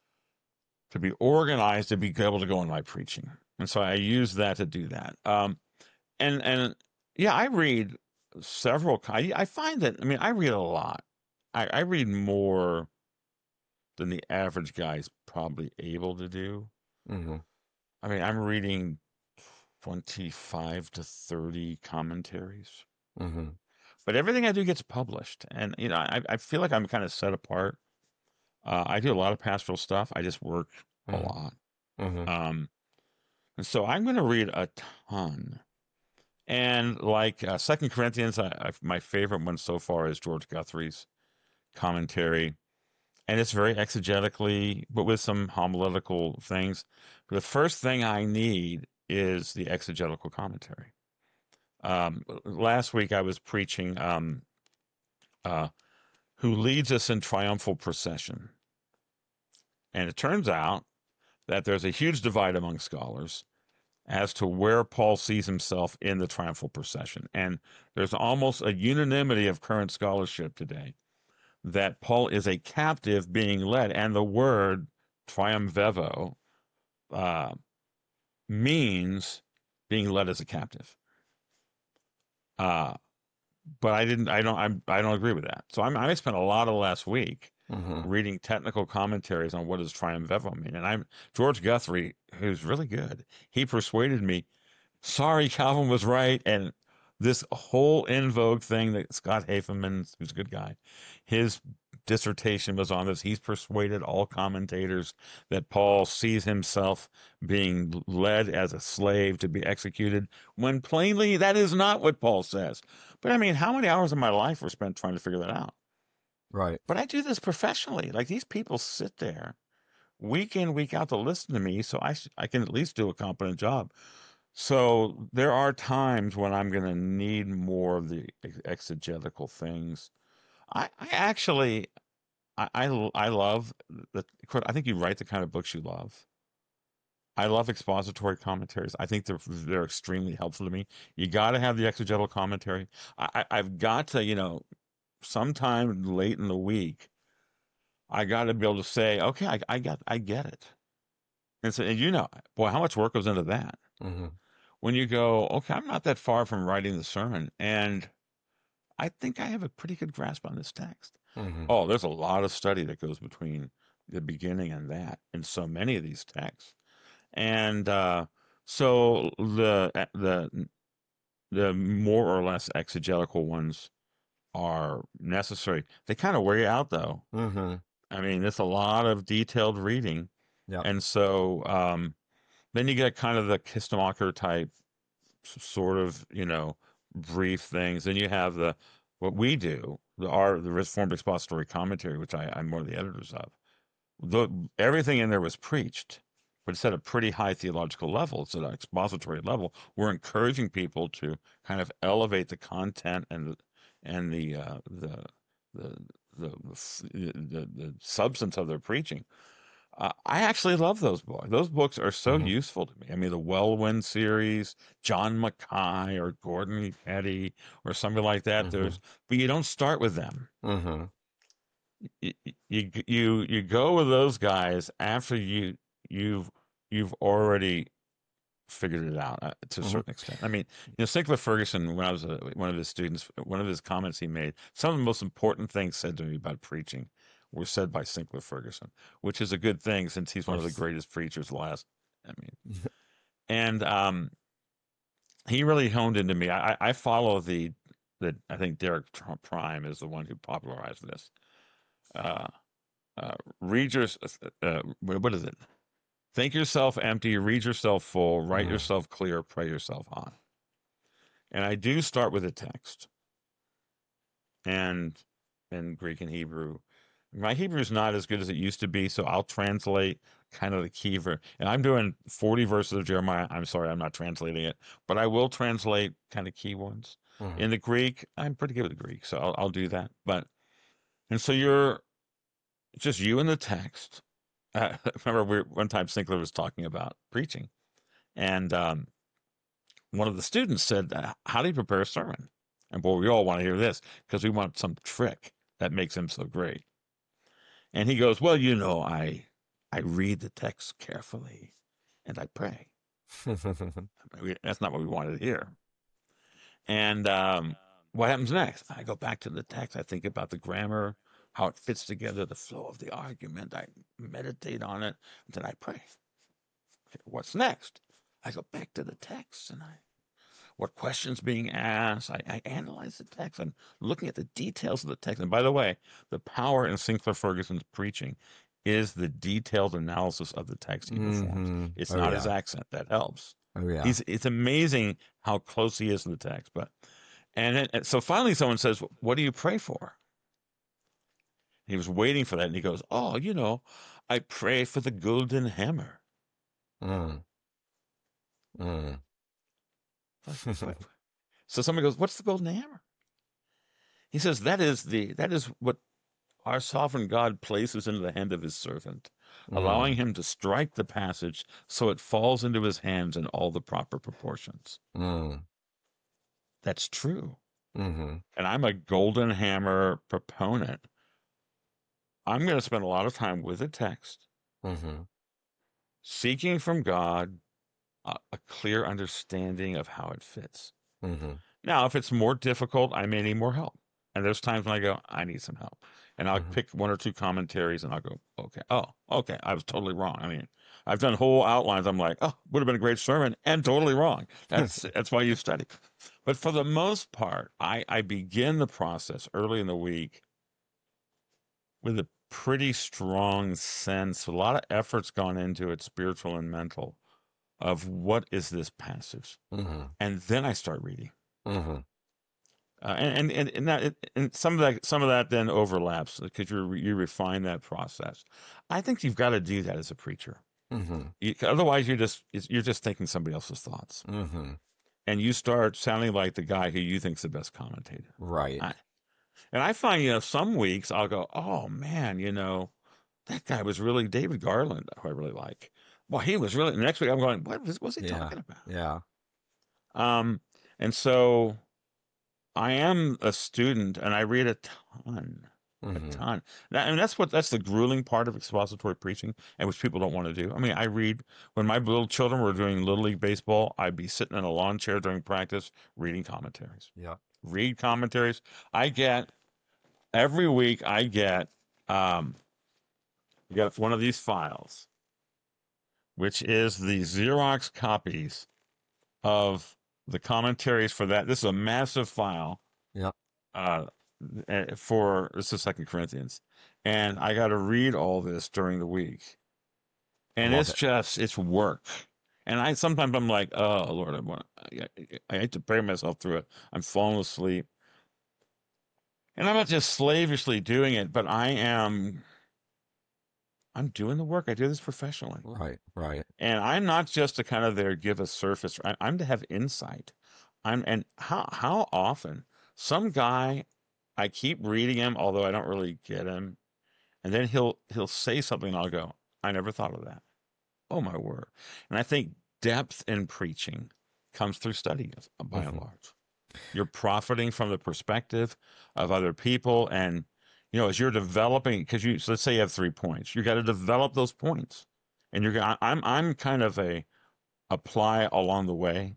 to be organized to be able to go in my preaching. And so I use that to do that. Um, and and yeah, I read several. I, I find that I mean I read a lot. I, I read more than the average guy is probably able to do. Mm-hmm. I mean, I'm reading twenty-five to thirty commentaries, Mm-hmm. but everything I do gets published. And, you know, I, I feel like I'm kind of set apart. Uh, I do a lot of pastoral stuff. I just work a Mm-hmm. lot. Mm-hmm. Um, and so I'm going to read a ton. And like uh, Second Corinthians, I, I, my favorite one so far is George Guthrie's commentary. And it's very exegetically, but with some homiletical things. The first thing I need is the exegetical commentary. Um, last week I was preaching um, uh, Who Leads Us in Triumphal Procession. And it turns out that there's a huge divide among scholars as to where Paul sees himself in the triumphal procession. And there's almost a unanimity of current scholarship today that Paul is a captive being led. And the word triumvevo uh, means being led as a captive. Uh, but I didn't. I don't. I'm, I don't agree with that. So I'm, I spent a lot of last week Mm-hmm. reading technical commentaries on what does triumvevo mean. And I'm George Guthrie, who's really good. He persuaded me. Sorry, Calvin was right, and this whole in vogue thing that Scott Haferman, who's a good guy, his dissertation was on this. He's persuaded all commentators that Paul sees himself being led as a slave to be executed, when plainly that is not what Paul says. But I mean, how many hours of my life were spent trying to figure that out? Right. But I do this professionally. Like these people sit there week in, week out to listen to me, so I, I can at least do a competent job. So there are times when I'm going to need more of the ex- exegetical things. I, I actually, I, I, l- I love the, I think you write the kind of books you love. I love expository commentaries. I think they're they're extremely helpful to me. You got to have the exegetical commentary. I, I, I've got to, you know, sometime late in the week, I got to be able to say, okay, I, I got, I get it. And so, and you know, boy, how much work goes into that? Mm-hmm. When you go, okay, I'm not that far from writing the sermon, and I think I have a pretty good grasp on this text. Mm-hmm. Oh, there's a lot of study that goes between the beginning and that in so many of these texts. And uh, so the uh, the the more or less exegetical ones are necessary. They kind of wear you out, though. Mm-hmm. I mean, it's a lot of detailed reading, Yep. and so um, then you get kind of the Kistemacher type sort of, you know, brief things. Then you have the what we do, the our the Reformed Expository Commentary, which I, I'm one of the editors of. the everything in there was preached, but it's at a pretty high theological level. It's at an expository level. We're encouraging people to kind of elevate the content and the and the uh, the, the the the the substance of their preaching. Uh, I actually love those books. Those books are so Mm-hmm. useful to me. I mean, the Wellwind series, John Mackay or Gordon Petty or something like that. Mm-hmm. There's, but you don't start with them. Mm-hmm. You you you, you go with those guys after you you've you've already figured it out uh, to a Mm-hmm. certain extent. I mean, you know, Sinclair Ferguson, when I was a, one of his students, one of his comments he made, some of the most important things said to me about preaching were said by Sinclair Ferguson, which is a good thing since he's Of one of the course. greatest preachers last. I mean, and um, he really honed into me. I, I follow the the I think Derek Trump Prime is the one who popularized this. Uh, uh, read your uh, what is it? Think yourself empty, read yourself full, write Mm-hmm. yourself clear, pray yourself on. And I do start with a text and in Greek and Hebrew. My Hebrew is not as good as it used to be, so I'll translate kind of the key verse. And I'm doing forty verses of Jeremiah. I'm sorry, I'm not translating it, but I will translate kind of key ones. Mm-hmm. In the Greek, I'm pretty good with the Greek, so I'll, I'll do that. But and so you're just you and the text. Uh, remember, we, one time Sinclair was talking about preaching, and um, one of the students said, uh, "How do you prepare a sermon?" And boy, we all want to hear this because we want some trick that makes him so great. And he goes, "Well, you know, I I read the text carefully, and I pray." I mean, that's not what we wanted to hear. And um, what happens next? I go back to the text. I think about the grammar, how it fits together, the flow of the argument. I meditate on it, and then I pray. Okay, what's next? I go back to the text and I what questions being asked. I, I analyze the text. I'm looking at the details of the text. And by the way, the power in Sinclair Ferguson's preaching is the detailed analysis of the text he performs. Mm-hmm. It's Oh not his yeah. accent that helps. Oh yeah. He's it's amazing how close he is to the text. But and, it, and so finally, someone says, "What do you pray for?" He was waiting for that, and he goes, "Oh, you know, I pray for the golden hammer." Mm. Mm. Like, what? So somebody goes, "What's the golden hammer?" He says, "That is the that is what our sovereign God places into the hand of his servant, allowing Mm. him to strike the passage so it falls into his hands in all the proper proportions." Mm. That's true. Mm-hmm. And I'm a golden hammer proponent. I'm going to spend a lot of time with the text, Mm-hmm. seeking from God a, a clear understanding of how it fits. Mm-hmm. Now, if it's more difficult, I may need more help. And there's times when I go, I need some help. And I'll Mm-hmm. pick one or two commentaries and I'll go, okay, oh, okay, I was totally wrong. I mean, I've done whole outlines. I'm like, oh, would have been a great sermon and totally wrong. That's that's why you study. But for the most part, I, I begin the process early in the week with a pretty strong sense, a lot of effort's gone into it, spiritual and mental, of what is this passage. Mm-hmm. And then I start reading. Mm-hmm. Uh, and, and and that and some of that some of that then overlaps because you you refine that process. I think you've got to do that as a preacher. Mm-hmm. You, otherwise, you're just you're just thinking somebody else's thoughts, Mm-hmm. and you start sounding like the guy who you think's the best commentator. Right. I, and I find, you know, some weeks I'll go, oh man, you know, that guy was really David Garland, who I really like. Well, he was really. The next week I'm going, what was, what was he Yeah. talking about? Yeah. Um, and so I am a student, and I read a ton. A Mm-hmm. ton. That, and that's what that's the grueling part of expository preaching, and which people don't want to do. I mean, I read when my little children were doing little league baseball. I'd be sitting in a lawn chair during practice reading commentaries. Yeah. Read commentaries. I get every week. I get um, you get one of these files, which is the Xerox copies of the commentaries for that. This is a massive file. Yeah. Uh, eh, for this is Second Corinthians, and I got to read all this during the week, I and love it's it. just it's work. And I sometimes I'm like, oh Lord, I want I, I hate to pray myself through it. I'm falling asleep, and I'm not just slavishly doing it, but I am I'm doing the work. I do this professionally. Right, right. And I'm not just to kind of there give a surface. I, I'm to have insight. I'm and how how often some guy I keep reading him, although I don't really get him, and then he'll he'll say something and I'll go, I never thought of that. Oh my word. And I think depth in preaching comes through study by and Hmm. large. You're profiting from the perspective of other people. And, you know, as you're developing, because you, so let's say you have three points, you got to develop those points. And you're, I- I'm, I'm kind of a apply along the way.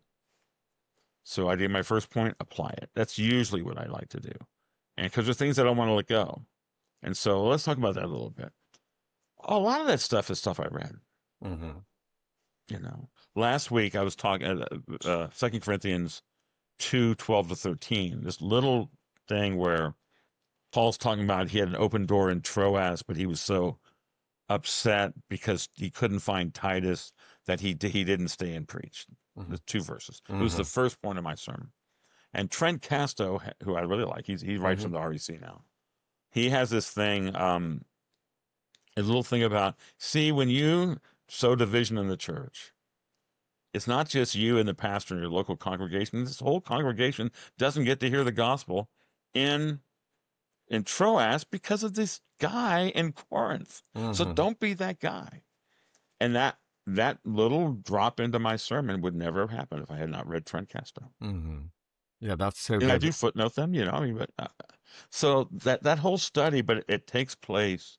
So I did my first point, apply it. That's usually what I like to do. And because there's things I don't want to let go. And so let's talk about that a little bit. A lot of that stuff is stuff I read. Hmm. You know, last week I was talking uh, uh, Second Corinthians two twelve to thirteen. This little thing where Paul's talking about he had an open door in Troas, but he was so upset because he couldn't find Titus that he he didn't stay and preach. Hmm. The two verses. It was Hmm. the first point of my sermon. And Trent Casto, who I really like, he's, he writes Hmm. in the R E C now. He has this thing, um, a little thing about see when you sow division in the church, it's not just you and the pastor in your local congregation. This whole congregation doesn't get to hear the gospel in in Troas because of this guy in Corinth. So Hmm. don't be that guy. And that that little drop into my sermon would never have happened if I had not read Trent Casto. Hmm. Yeah, that's so And I good. do footnote them, you know. I mean, but uh, so that that whole study, but it, it takes place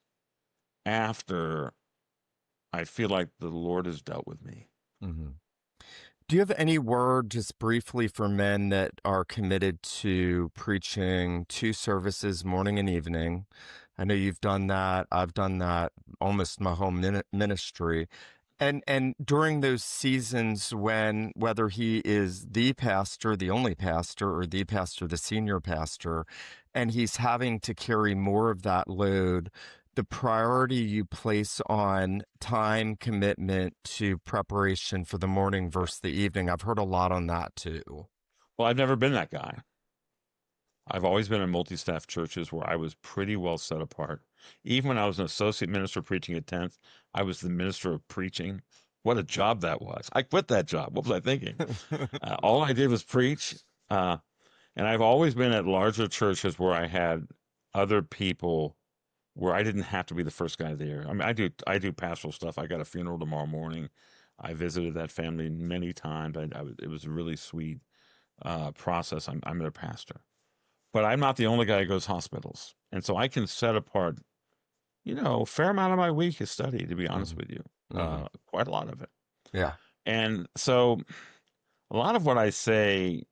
after I feel like the Lord has dealt with me. Hmm. Do you have any word, just briefly, for men that are committed to preaching two services, morning and evening? I know you've done that. I've done that almost my whole min- ministry. And and during those seasons when whether he is the pastor, the only pastor, or the pastor, the senior pastor, and he's having to carry more of that load, the priority you place on time commitment to preparation for the morning versus the evening. I've heard a lot on that too. Well, I've never been that guy. I've always been in multi-staff churches where I was pretty well set apart. Even when I was an associate minister preaching at tenth, I was the minister of preaching. What a job that was. I quit that job. What was I thinking? Uh, all I did was preach. Uh, and I've always been at larger churches where I had other people where I didn't have to be the first guy there. I mean, I do I do pastoral stuff. I got a funeral tomorrow morning. I visited that family many times. I, I was, it was a really sweet uh, process. I'm I'm their pastor, but I'm not the only guy who goes hospitals, and so I can set apart, you know, a fair amount of my week is study. To be honest Hmm. with you, Hmm. uh, quite a lot of it. Yeah. And so, a lot of what I say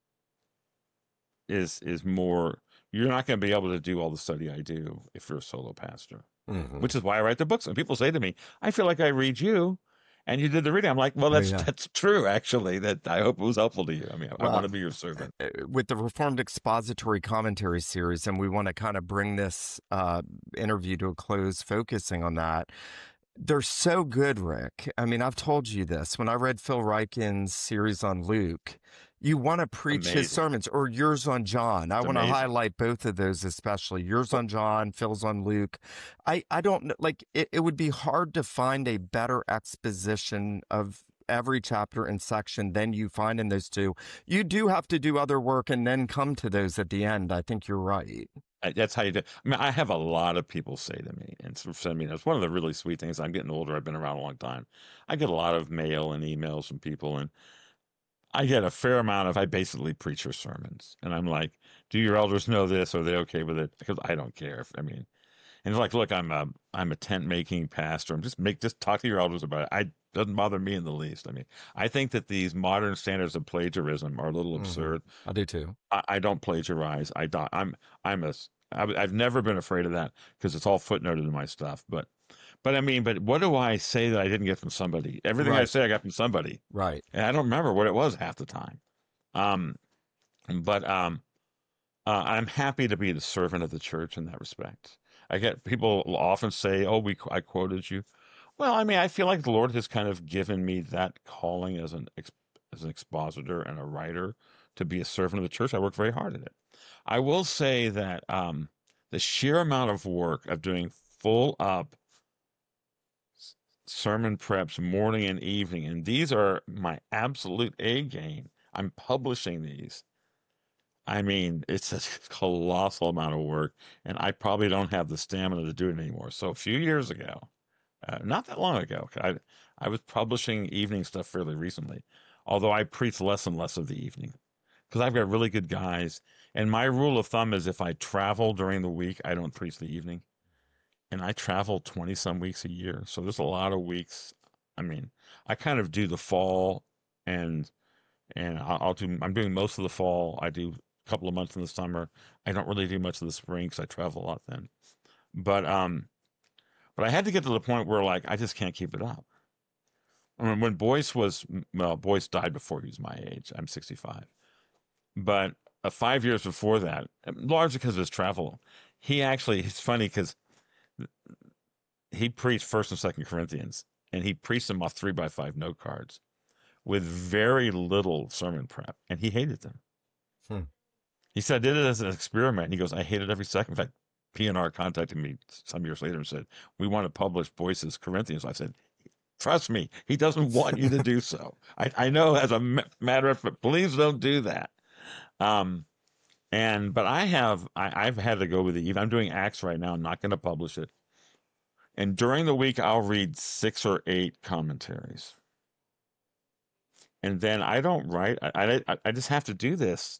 is is more. You're not going to be able to do all the study I do if you're a solo pastor, Hmm. which is why I write the books. And people say to me, "I feel like I read you." And you did the reading. I'm like, well, Oh, that's yeah. that's true, actually. That I hope it was helpful to you. I mean, I, I want Well, to be your servant. uh, with the Reformed Expository Commentary series, and we want to kind of bring this uh, interview to a close, focusing on that. They're so good, Rick. I mean, I've told you this. When I read Phil Ryken's series on Luke, you want to preach his Amazing. sermons, or yours on John. I It's want to amazing. highlight both of those, especially yours Well, on John, Phil's on Luke. I, I don't know, like, it, it would be hard to find a better exposition of every chapter and section than you find in those two. You do have to do other work and then come to those at the end. I think you're right. I- that's how you do. I mean, I have a lot of people say to me and sort of send me. That's one of the really sweet things. I'm getting older. I've been around a long time. I get a lot of mail and emails from people, and I get a fair amount of. I basically preach your sermons, and I'm like, "Do your elders know this? Are they okay with it?" Because I don't care. If, I mean, and they're like, "Look, I'm a I'm a tent making pastor. I'm just make just talk to your elders about it. I doesn't bother me in the least. I mean, I think that these modern standards of plagiarism are a little Hmm. absurd. I do too. I, I don't plagiarize. I don't. I'm I'm a. I, I've never been afraid of that because it's all footnoted in my stuff. But but I mean, but what do I say that I didn't get from somebody? Everything I Right, say I got from somebody, right. and I don't remember what it was half the time. Um, but um, uh, I'm happy to be the servant of the church in that respect. I get people will often say, "Oh, we I quoted you." Well, I mean, I feel like the Lord has kind of given me that calling as an ex, as an expositor and a writer to be a servant of the church. I work very hard at it. I will say that um, the sheer amount of work of doing full up sermon preps morning and evening, and these are my absolute A game. I'm publishing these. I mean, it's a colossal amount of work, and I probably don't have the stamina to do it anymore. So a few years ago, uh, not that long ago, I I was publishing evening stuff fairly recently, although I preach less and less of the evening because I've got really good guys. And my rule of thumb is if I travel during the week, I don't preach the evening. And I travel twenty some weeks a year. So there's a lot of weeks. I mean, I kind of do the fall and and I'll, I'll do I'm doing most of the fall. I do a couple of months in the summer. I don't really do much of the spring because I travel a lot then. But um but I had to get to the point where like I just can't keep it up. I mean, when Boyce was well, Boyce died before he was my age. I'm sixty-five. But uh, five years before that, largely because of his travel, he actually, it's funny because he preached First and Second Corinthians, and he preached them off three by five note cards with very little sermon prep, and he hated them. Hmm. He said, I did it as an experiment. And he goes, I hated every second. In fact, P N R contacted me some years later and said, we want to publish Boyce's Corinthians. I said, trust me, he doesn't want you to do so. I, I know as a matter of fact, please don't do that. Um, and but I have I, I've had to go with the even. I'm doing Acts right now. I'm not going to publish it. And during the week, I'll read six or eight commentaries. And then I don't write. I I, I just have to do this.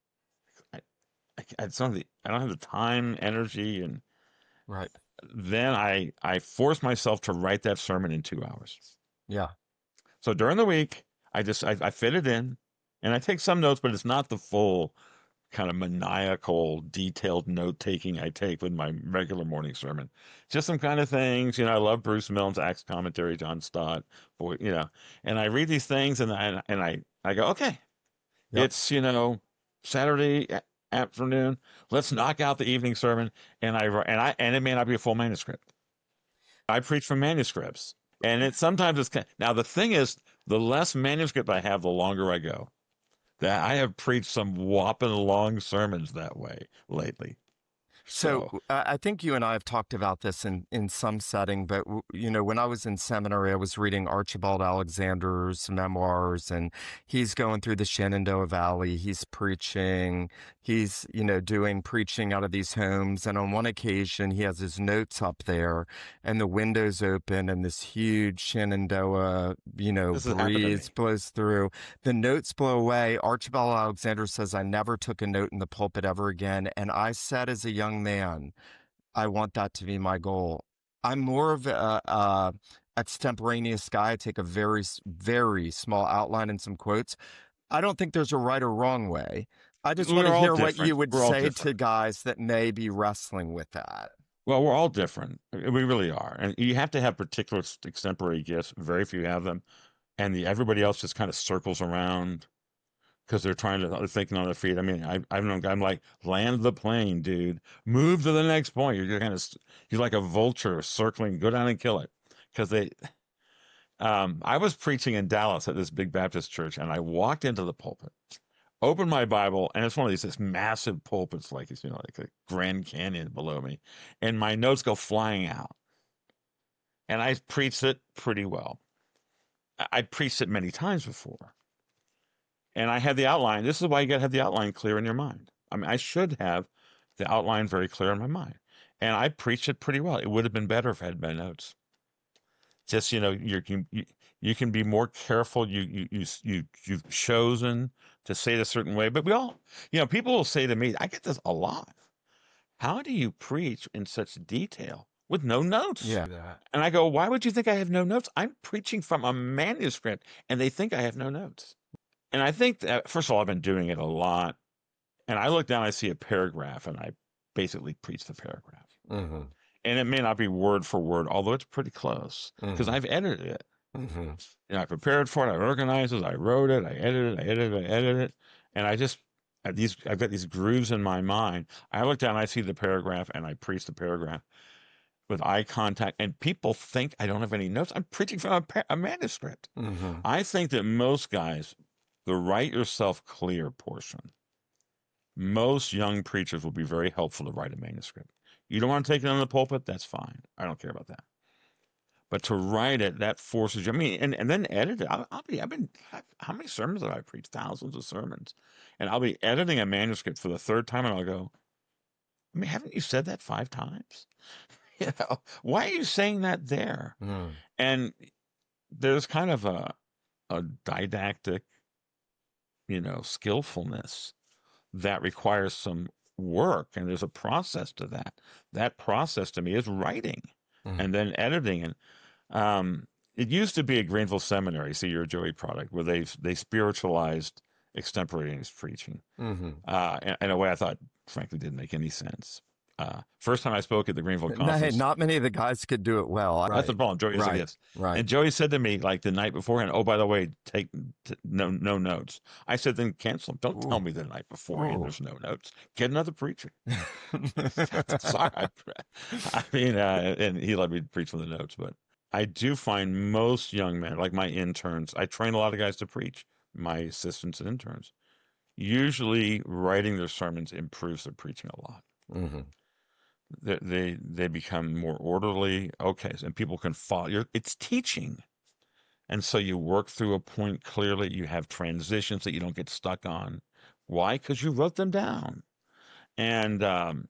I, I, it's not the, I don't have the time, energy, and right. Then I I force myself to write that sermon in two hours. Yeah. So during the week, I just I, I fit it in, and I take some notes, but it's not the full kind of maniacal, detailed note taking I take with my regular morning sermon. Just some kind of things, you know. I love Bruce Milne's Acts commentary, John Stott, boy, you know. And I read these things, and I and I I go, okay, yep. It's you know Saturday afternoon. Let's knock out the evening sermon, and I and I and it may not be a full manuscript. I preach from manuscripts, and it sometimes it's now the thing is the less manuscript I have, the longer I go. That I have preached some whopping long sermons that way lately. So, so uh, I think you and I have talked about this in, in some setting, but, you know, when I was in seminary, I was reading Archibald Alexander's memoirs, and he's going through the Shenandoah Valley. He's preaching. He's, you know, doing preaching out of these homes. And on one occasion, he has his notes up there, and the windows open, and this huge Shenandoah, you know, breeze blows through. The notes blow away. Archibald Alexander says, I never took a note in the pulpit ever again. And I said as a young man, I want that to be my goal. I'm more of a, a extemporaneous guy. I take a very, very small outline and some quotes. I don't think there's a right or wrong way. I just we're want to hear different. What you would we're say to guys that may be wrestling with that. Well, we're all different. We really are. And you have to have particular extemporary gifts. Very few have them. And the, everybody else just kind of circles around because they're trying to they're thinking on their feet. I mean, I I've known I'm like, land the plane, dude. Move to the next point. You're, you're kind of you're like a vulture circling. Go down and kill it. Because they, um, I was preaching in Dallas at this big Baptist church, and I walked into the pulpit, opened my Bible, and it's one of these this massive pulpits, like it's you know like a Grand Canyon below me, and my notes go flying out, and I preached it pretty well. I preached it many times before. And I had the outline. This is why you got to have the outline clear in your mind. I mean, I should have the outline very clear in my mind. And I preached it pretty well. It would have been better if I had my notes. Just, you know, you can you, you can be more careful. You you you you you've chosen to say it a certain way. But we all, you know, people will say to me, I get this a lot. How do you preach in such detail with no notes? Yeah. And I go, why would you think I have no notes? I'm preaching from a manuscript, and they think I have no notes. And I think that, first of all, I've been doing it a lot. And I look down, I see a paragraph, and I basically preach the paragraph. Mm-hmm. And it may not be word for word, although it's pretty close, because mm-hmm. I've edited it. Mm-hmm. And I prepared for it, I organized it, I wrote it, I edited it, I edited it, I edited it. And I just, these, I've got these grooves in my mind. I look down, I see the paragraph, and I preach the paragraph with eye contact. And people think I don't have any notes. I'm preaching from a, a manuscript. Mm-hmm. I think that most guys, the write yourself clear portion, most young preachers will be very helpful to write a manuscript. You don't want to take it on the pulpit? That's fine. I don't care about that. But to write it, that forces you. I mean, and, and then edit it. I'll, I'll be, I've been, I've, how many sermons have I preached? Thousands of sermons. And I'll be editing a manuscript for the third time and I'll go, I mean, haven't you said that five times? You know, why are you saying that there? Mm. And there's kind of a, a didactic, you know, skillfulness that requires some work. And there's a process to that. That process to me is writing Mm. and then editing. And um, it used to be at Greenville Seminary, see your Joey product, where they they spiritualized extemporaneous preaching Mm-hmm. uh, in, in a way I thought, frankly, didn't make any sense. Uh, first time I spoke at the Greenville No, hey, conference, not many of the guys could do it well. that's the Right. problem. Joey is a Right. gift. Right. And Joey said to me like the night beforehand, "Oh, by the way, take t- no no notes." I said, "Then cancel them. Don't tell Ooh. me the night beforehand Ooh. there's no notes. Get another preacher." Sorry, I, I mean, uh, and he let me preach from the notes, but I do find most young men, like my interns, I train a lot of guys to preach. My assistants and interns, usually writing their sermons improves their preaching a lot. Mm-hmm. They they, they become more orderly. Okay, and people can follow. You're, it's teaching. And so you work through a point clearly. You have transitions that you don't get stuck on. Why? Because you wrote them down. And um,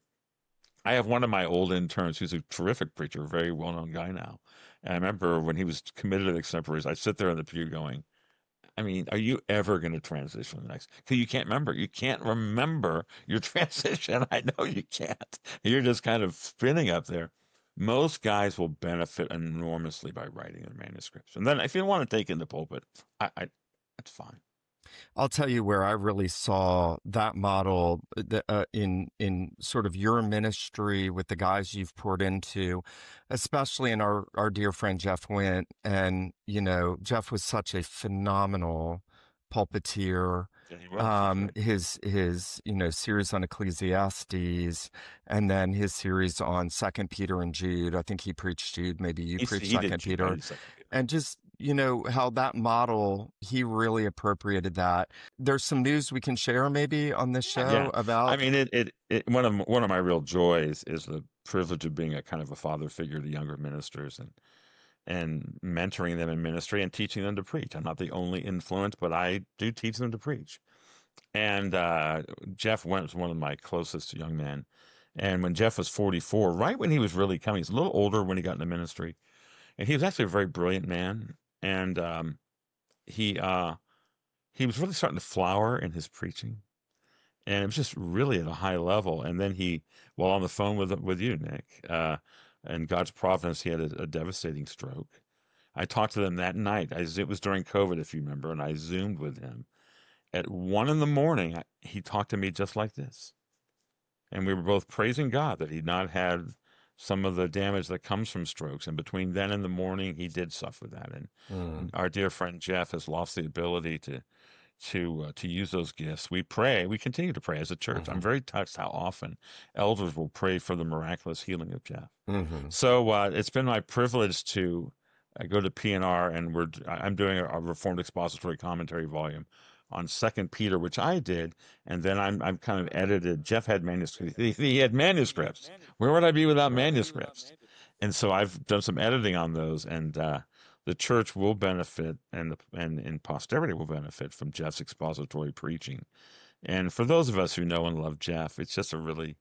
I have one of my old interns who's a terrific preacher, a very well known guy now. And I remember when he was committed to the extemporaries, I sit there in the pew going, I mean, are you ever going to transition to the next? Because you can't remember. You can't remember your transition. I know you can't. You're just kind of spinning up there. Most guys will benefit enormously by writing their manuscripts. And then if you want to take it in the pulpit, I, I that's fine. I'll tell you where I really saw that model uh, in in sort of your ministry with the guys you've poured into, especially in our our dear friend Jeff Wint. And you know, Jeff was such a phenomenal pulpiteer. Yeah, he was. Um, his his you know series on Ecclesiastes, and then his series on Second Peter and Jude. I think he preached Jude. Maybe you He, preached he did Second Jude, Peter, Second Peter. and just you know how that model he really appropriated that. There's some news we can share maybe on this show Yeah. about. I mean, it, it, it one of one of my real joys is the privilege of being a kind of a father figure to younger ministers and and mentoring them in ministry and teaching them to preach. I'm not the only influence, but I do teach them to preach. And uh, Jeff Wint was one of my closest young men. And when Jeff was forty-four, right when he was really coming, he's a little older when he got into ministry, and he was actually a very brilliant man. And um, he uh, he was really starting to flower in his preaching, and it was just really at a high level. And then he, while on the phone with with you, Nick, uh, and God's providence, he had a, a devastating stroke. I talked to them that night. I, it was during COVID, if you remember, and I Zoomed with him. At one in the morning, I, he talked to me just like this. And we were both praising God that he'd not had some of the damage that comes from strokes. And between then and the morning, he did suffer that. And Mm. our dear friend Jeff has lost the ability to to uh, to use those gifts. We pray. We continue to pray as a church. Mm-hmm. I'm very touched how often elders will pray for the miraculous healing of Jeff. Mm-hmm. So uh, it's been my privilege to uh, go to P N R, and we're I'm doing a, a Reformed Expository Commentary volume on Second Peter, which I did, and then I'm I'm kind of edited. Jeff had manuscripts. He, he had manuscripts. Where would I be without manuscripts? And so I've done some editing on those, and uh, the church will benefit, and the and in posterity will benefit from Jeff's expository preaching. And for those of us who know and love Jeff, it's just a really,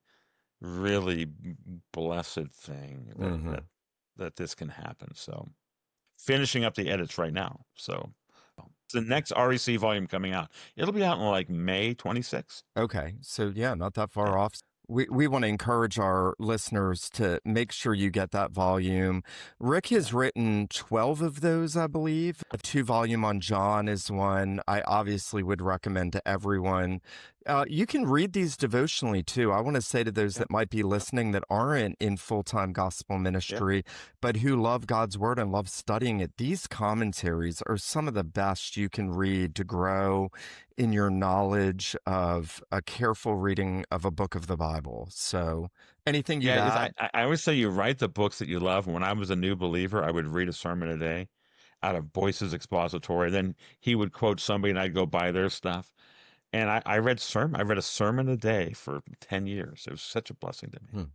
really blessed thing that Mm-hmm. that, that this can happen. So, finishing up the edits right now. So, the next R E C volume coming out, it'll be out in like May twenty-sixth. Okay, so yeah, not that far off. We we want to encourage our listeners to make sure you get that volume. Rick has written twelve of those, I believe. A two volume on John is one I obviously would recommend to everyone. Uh, you can read these devotionally too. I want to say to those that might be listening that aren't in full-time gospel ministry, but who love God's word and love studying it, these commentaries are some of the best you can read to grow in your knowledge of a careful reading of a book of the Bible. So anything you Yeah, add? I, I always say you write the books that you love. When I was a new believer, I would read a sermon a day out of Boyce's expository. Then he would quote somebody, and I'd go buy their stuff. And I, I read sermon. I read a sermon a day for ten years. It was such a blessing to me. Hmm.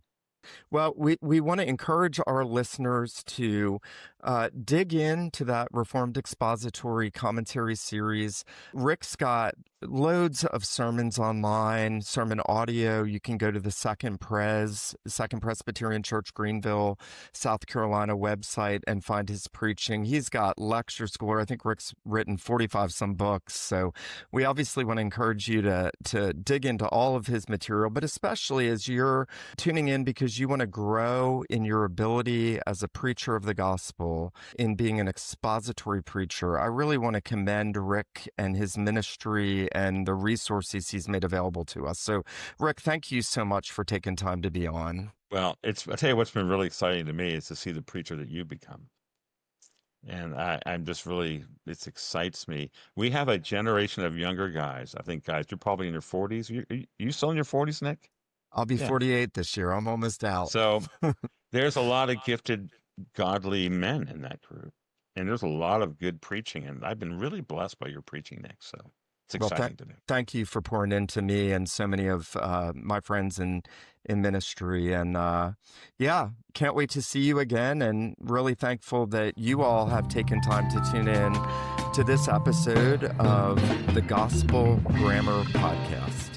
Well, we, we want to encourage our listeners to uh, dig into that Reformed Expository Commentary series. Rick's got loads of sermons online, sermon audio. You can go to the Second Pres, Second Presbyterian Church, Greenville, South Carolina website and find his preaching. He's got lectures galore. I think Rick's written forty-five some books. So we obviously want to encourage you to, to dig into all of his material, but especially as you're tuning in because you want to grow in your ability as a preacher of the gospel, in being an expository preacher. I really want to commend Rick and his ministry and the resources he's made available to us. So, Rick, thank you so much for taking time to be on. Well, it's I tell you what's been really exciting to me is to see the preacher that you become. And I, I'm just really, it excites me. We have a generation of younger guys. I think, guys, you're probably in your forties. You, you, you still in your forties, Nick? I'll be Yeah. forty-eight this year. I'm almost out. So there's a lot of gifted, godly men in that group. And there's a lot of good preaching. And I've been really blessed by your preaching, Nick. So it's Well, exciting th- to me. thank you for pouring into me and so many of uh, my friends in, in ministry. And uh, yeah, can't wait to see you again. And really thankful that you all have taken time to tune in to this episode of the Gospel Grammar Podcast.